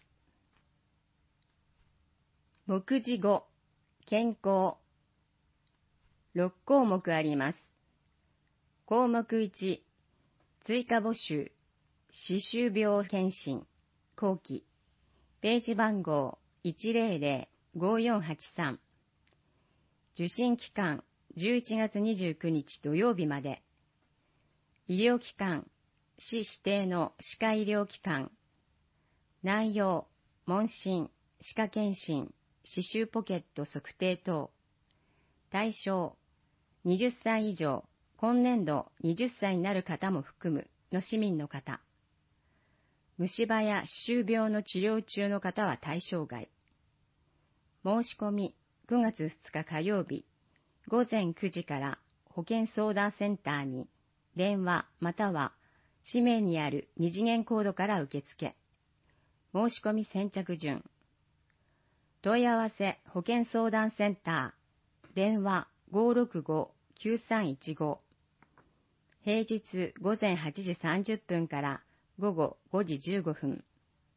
目次5、健康。6項目あります。項目1、追加募集、歯周病検診、後期、ページ番号 100-5483。受診期間11月29日土曜日まで。医療機関、市指定の歯科医療機関。内容、問診、歯科検診、歯周ポケット測定等。対象、20歳以上、今年度20歳になる方も含むの市民の方。虫歯や歯周病の治療中の方は対象外。申し込み9月2日火曜日、午前9時から保健相談センターに電話または氏名にある2次元コードから受付。申し込み先着順。問い合わせ保健相談センター。電話 9315。平日午前8時30分から午後5時15分。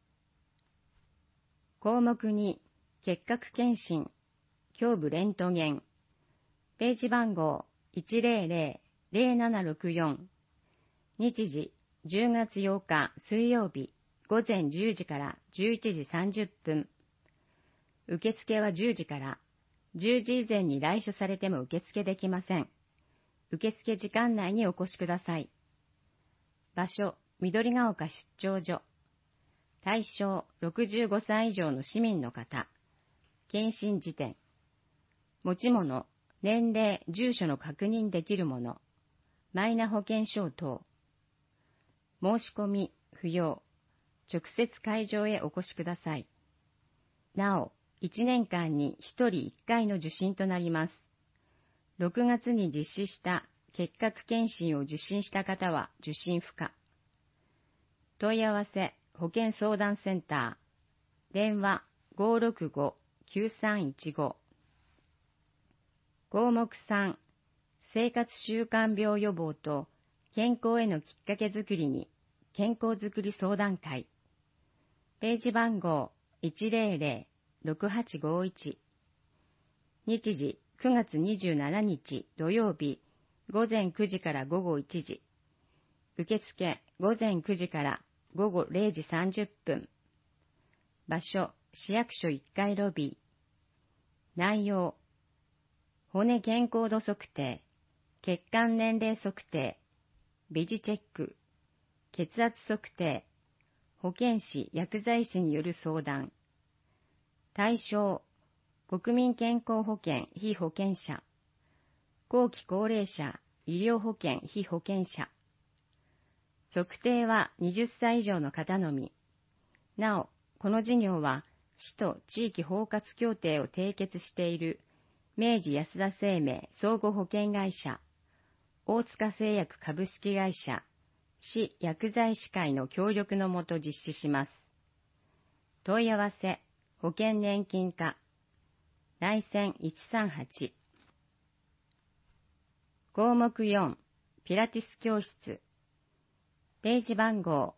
項目2、結核検診、胸部レントゲン。ページ番号 100-0764。日時10月8日水曜日午前10時から11時30分。受付は10時から10時以前に来所されても受付できません。受付時間内にお越しください。場所、緑が丘出張所。対象、65歳以上の市民の方。検診時点。持ち物、年齢、住所の確認できるもの。マイナ保険証等。申し込み、不要。直接会場へお越しください。なお、1年間に1人1回の受診となります。6月に実施した結核検診を受診した方は受診不可。問い合わせ保健相談センター。電話 565-9315。項目3、生活習慣病予防と健康へのきっかけづくりに健康づくり相談会。ページ番号 100-6851。日時9月27日土曜日午前9時から午後1時。受付午前9時から午後0時30分。場所市役所1階ロビー。内容骨健康度測定、血管年齢測定、微児チェック、血圧測定、保健師・薬剤師による相談。対象、国民健康保険被保険者、後期高齢者医療保険被保険者。測定は20歳以上の方のみ。なお、この事業は市と地域包括協定を締結している明治安田生命総合保険会社、大塚製薬株式会社、市薬剤師会の協力のもと実施します。問い合わせ、保険年金課、内線138。項目4、ピラティス教室。ページ番号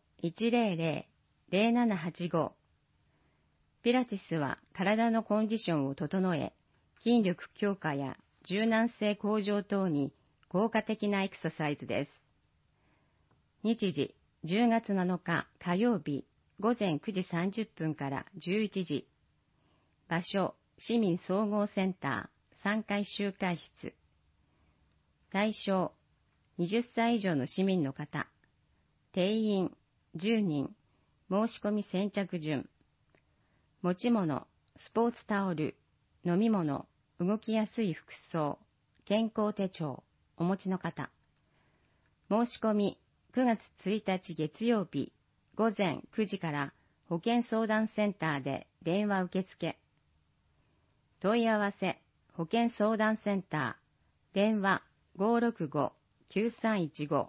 100-0785。ピラティスは体のコンディションを整え、筋力強化や柔軟性向上等に効果的なエクササイズです。日時10月7日火曜日午前9時30分から11時。場所市民総合センター3階集会室。対象20歳以上の市民の方。定員10人。申し込み先着順。持ち物スポーツタオル、飲み物、動きやすい服装、健康手帳、お持ちの方。申し込み9月1日月曜日午前9時から保健相談センターで電話受付。問い合わせ保健相談センター、電話 565-9315。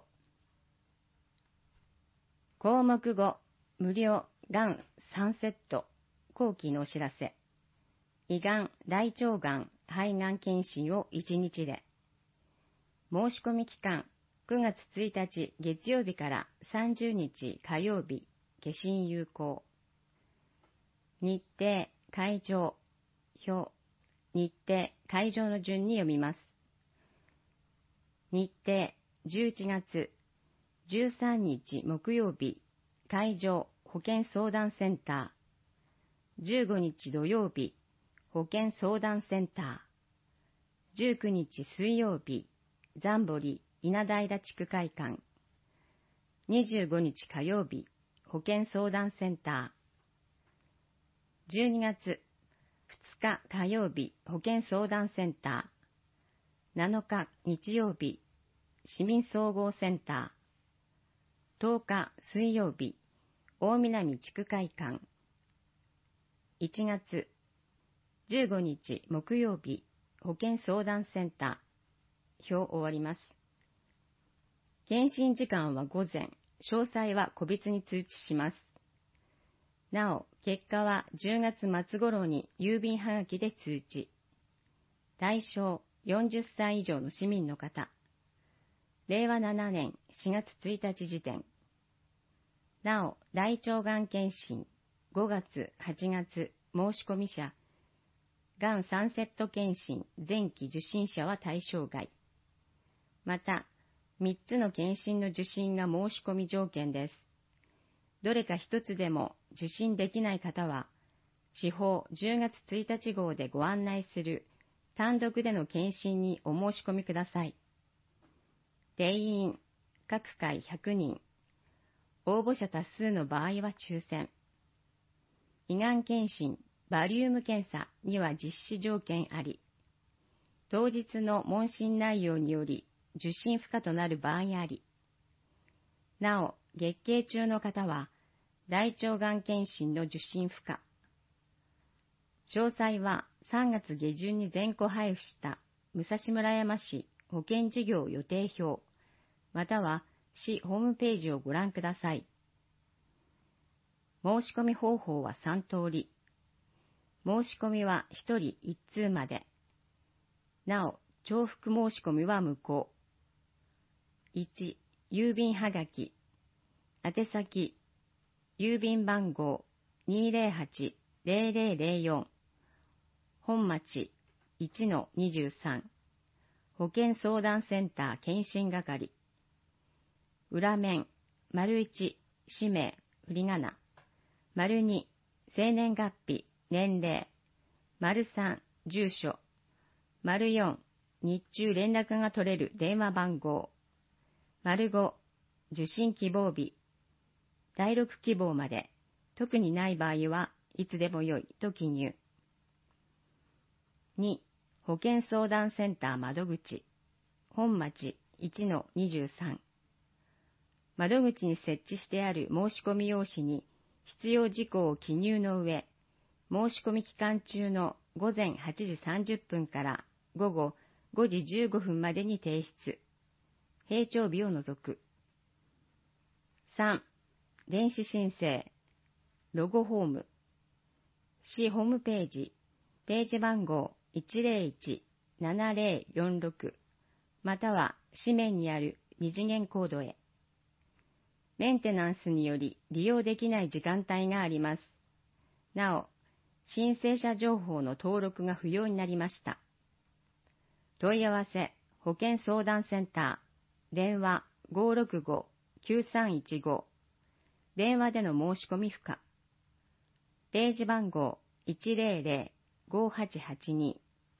項目5、無料がん3セット、後期のお知らせ。胃がん、大腸がん、肺がん検診を1日で。申し込み期間、9月1日月曜日から30日火曜日、消印有効。日程、会場、表、日程、会場の順に読みます。日程、11月13日木曜日、会場、保健相談センター。15日土曜日、保健相談センター。19日水曜日、ザンボリ稲平地区会館。25日火曜日、保健相談センター。12月2日火曜日、保健相談センター。7日日曜日、市民総合センター。10日水曜日、大南地区会館。1月15日木曜日、保健相談センター。表終わります。検診時間は午前、詳細は個別に通知します。なお、結果は10月末頃に郵便はがきで通知。対象、 40歳以上の市民の方。令和7年4月1日時点。なお、大腸がん検診5月、8月申し込み者、がん3セット検診前期受診者は対象外。また、3つの検診の受診が申し込み条件です。どれか1つでも受診できない方は、司法10月1日号でご案内する単独での検診にお申し込みください。定員、各回100人。応募者多数の場合は抽選。胃がん検診、バリウム検査には実施条件あり。当日の問診内容により受診不可となる場合あり。なお、月経中の方は大腸がん検診の受診不可。詳細は3月下旬に全戸配布した武蔵村山市保健事業予定表、または市ホームページをご覧ください。申し込み方法は3通り。申し込みは1人1通まで。なお、重複申し込みは無効。1、郵便はがき。宛先、郵便番号 208-0004 本町 1-23 保健相談センター検診係。裏面、丸1、氏名、振り仮名。丸2、生年月日、年齢。丸3、住所。丸4、日中連絡が取れる電話番号。丸5、受診希望日。第6希望まで、特にない場合はいつでもよいと記入。2、保健相談センター窓口。本町 1-23。窓口に設置してある申し込み用紙に必要事項を記入の上、申し込み期間中の午前8時30分から午後5時15分までに提出。閉帳日を除く。3、電子申請。ロゴフォーム。市ホームページ、ページ番号 101-7046 または紙面にある二次元コードへ。メンテナンスにより利用できない時間帯があります。なお、申請者情報の登録が不要になりました。問い合わせ、保健相談センター、電話 565-9315、電話での申し込み不可。ページ番号 100-5882。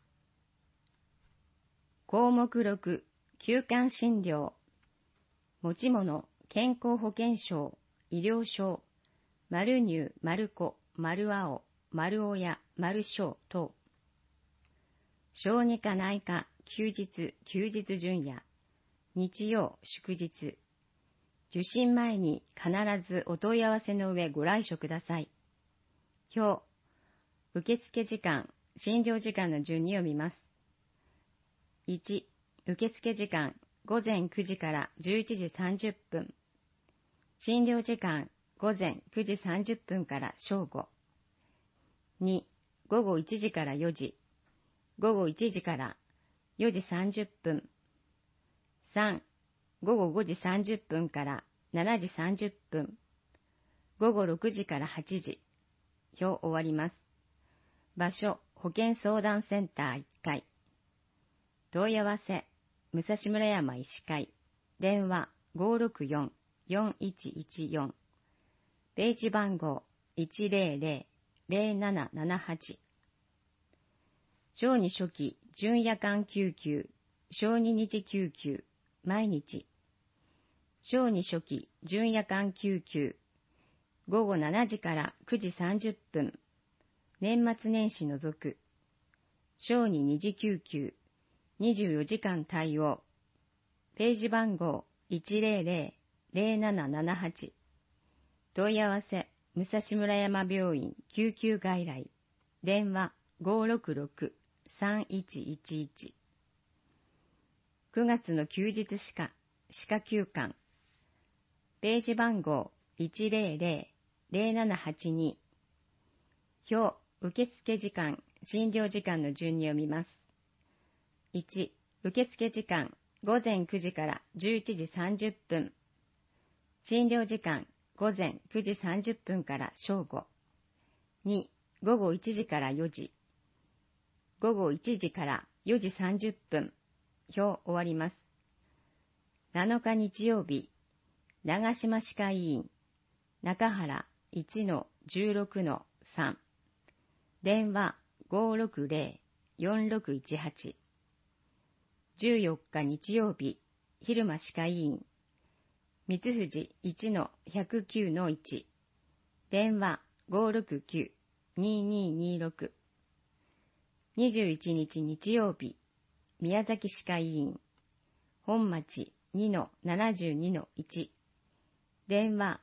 項目6、休館診療。持ち物、健康保険証、医療証、丸乳、丸子、丸青、丸親、丸小等。小児科内科、休日準夜、日曜、祝日。受診前に必ずお問い合わせの上ご来所ください。表、受付時間、診療時間の順に読みます。1、受付時間、午前9時から11時30分。診療時間、午前9時30分から正午。2、午後1時から4時。午後1時から4時30分。3、午後5時30分から7時30分。午後6時から8時。表終わります。場所、保健相談センター1階。問い合わせ、武蔵村山医師会。電話 564-4114。ページ番号 100-0778。小児初期準夜間救急、小児日救急、毎日。小児初期準夜間救急、午後7時から9時30分。年末年始除く。小児二次救急、24時間対応。ページ番号 100-0778。問い合わせ、武蔵村山病院救急外来。電話 566-3111。9月の休日歯科休館。ページ番号 100-0782。表、受付時間、診療時間の順に読みます。 1、受付時間午前9時から11時30分。診療時間午前9時30分から正午。2、午後1時から4時。午後1時から4時30分。表終わります。7日日曜日、長島歯科医院、中原 1-16-3。電話560-4618。14日日曜日、昼間歯科医院、三藤 1-109-1。電話569-2226。21日日曜日、宮崎歯科医院、本町 2-72-1。電話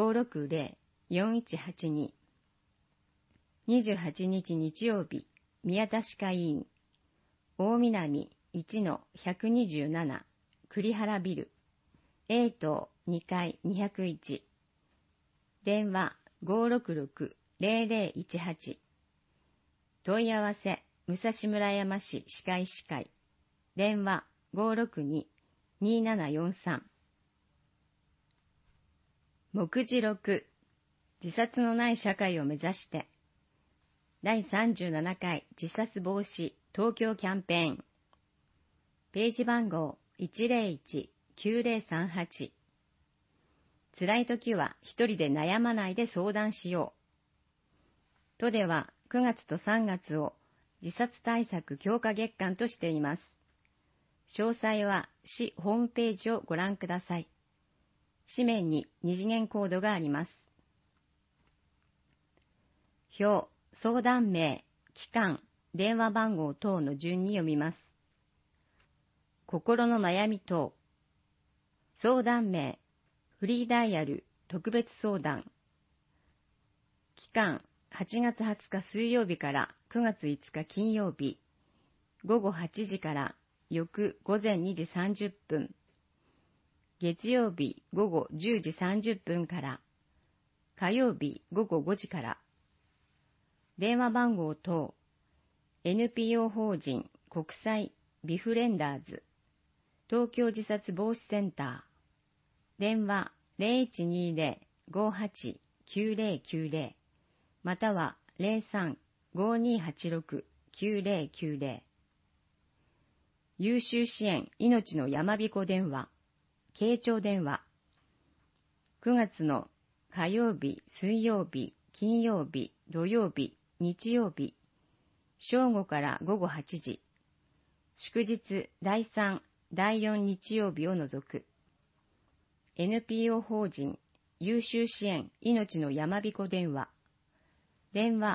560-4182。28日日曜日、宮田歯科医院、大南 1-127 栗原ビル、A棟2階201。電話566-0018。問い合わせ、武蔵村山市歯科医師会。電話562-2743。目次録、自殺のない社会を目指して。第37回自殺防止東京キャンペーン。ページ番号101-9038。辛い時は一人で悩まないで相談しよう。都では9月と3月を自殺対策強化月間としています。詳細は市ホームページをご覧ください。紙面に二次元コードがあります。表、相談名、期間、電話番号等の順に読みます。心の悩み等。相談名、フリーダイヤル、特別相談。期間、8月20日水曜日から9月5日金曜日、午後8時から翌午前2時30分。月曜日午後10時30分から、火曜日午後5時から。電話番号等、NPO 法人国際ビフレンダーズ、東京自殺防止センター。電話0120-58-9090。または03-5286-9090。優秀支援命のやまびこ電話、慶長電話。9月の火曜日、水曜日、金曜日、土曜日、日曜日、正午から午後8時。祝日第3、第4日曜日を除く。NPO 法人優秀支援命のやまびこ電話。電話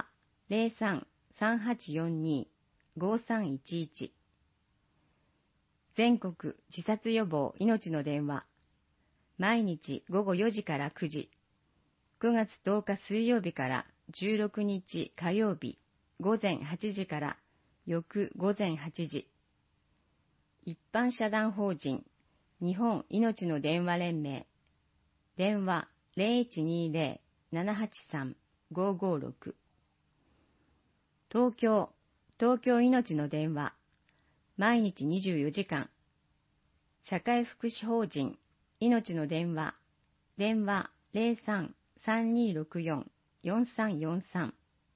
03-3842-5311。全国自殺予防命の電話。毎日午後4時から9時。9月10日水曜日から16日火曜日午前8時から翌午前8時。一般社団法人日本命の電話連盟。電話0120-783-556。東京命の電話。毎日24時間。社会福祉法人命の電話。電話03-3264-4343。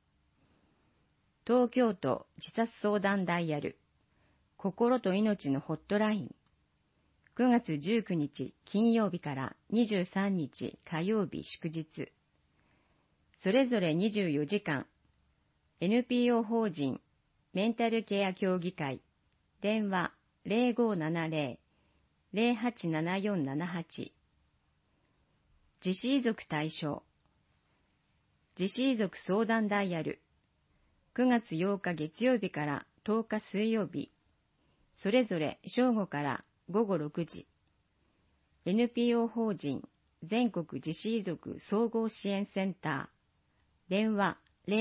東京都自殺相談ダイヤル。心と命のホットライン。9月19日金曜日から23日火曜日祝日。それぞれ24時間。NPO 法人メンタルケア協議会。電話0570-087478。自死遺族対象。自死遺族相談ダイヤル。9月8日月曜日から10日水曜日。それぞれ正午から午後6時。NPO 法人全国自死遺族総合支援センター。電話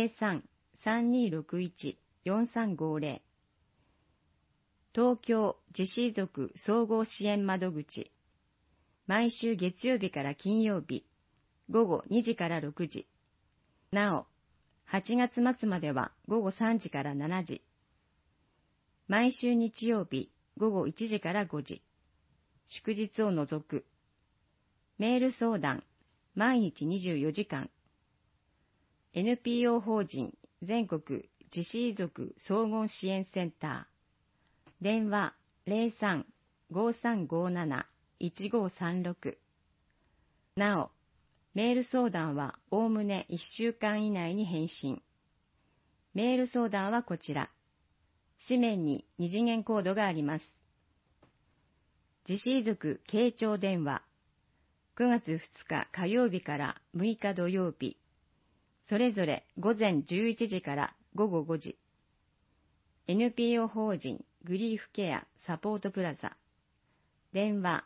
03-3261-4350。東京自死遺族総合支援窓口。毎週月曜日から金曜日、午後2時から6時。なお、8月末までは午後3時から7時。 毎週日曜日午後1時から5時。祝日を除く。メール相談、毎日24時間。NPO 法人全国自死遺族総合支援センター。電話03-5357-1536。なお、メール相談はおおむね1週間以内に返信。メール相談はこちら。紙面に二次元コードがあります。自死遺族傾聴電話。9月2日火曜日から6日土曜日。それぞれ午前11時から午後5時。NPO 法人グリーフケアサポートプラザ。電話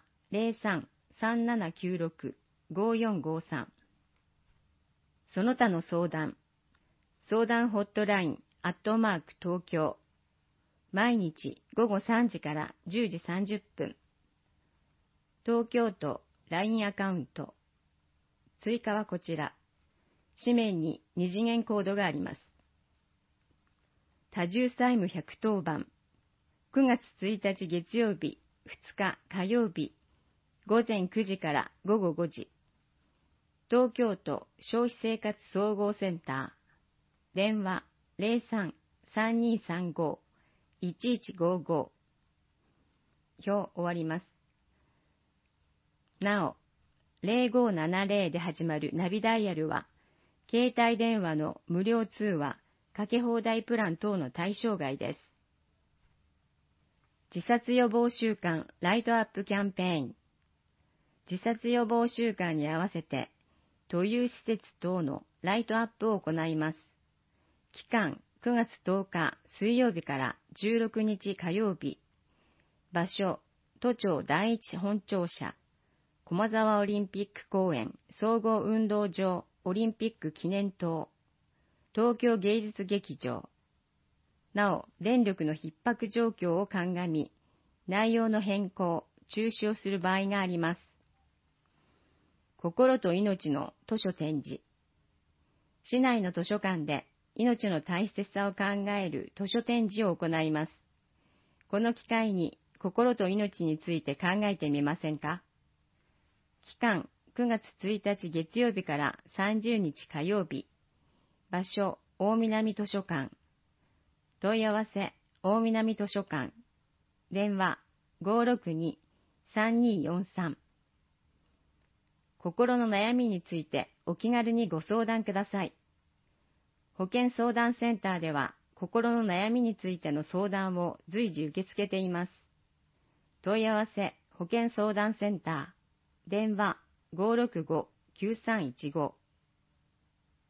03-3796-5453。その他の相談。相談ホットライン@東京。毎日午後3時から10時30分。東京都 LINE アカウント。追加はこちら。紙面に二次元コードがあります。多重債務110番。9月1日月曜日、2日火曜日、午前9時から午後5時。東京都消費生活総合センター。電話03-3235-1155。表終わります。なお、0570で始まるナビダイヤルは、携帯電話の無料通話、かけ放題プラン等の対象外です。自殺予防週間ライトアップキャンペーン。自殺予防週間に合わせて、都有施設等のライトアップを行います。期間9月10日水曜日から16日火曜日。場所、都庁第一本庁舎。駒沢オリンピック公園総合運動場オリンピック記念塔。東京芸術劇場。なお、電力の逼迫状況を鑑み、内容の変更、中止をする場合があります。心と命の図書展示。市内の図書館で命の大切さを考える図書展示を行います。この機会に心と命について考えてみませんか？期間9月1日月曜日から30日火曜日。場所、大南図書館。問い合わせ、大南図書館。電話、562-3243。心の悩みについてお気軽にご相談ください。保健相談センターでは、心の悩みについての相談を随時受け付けています。問い合わせ、保健相談センター。電話、565-9315。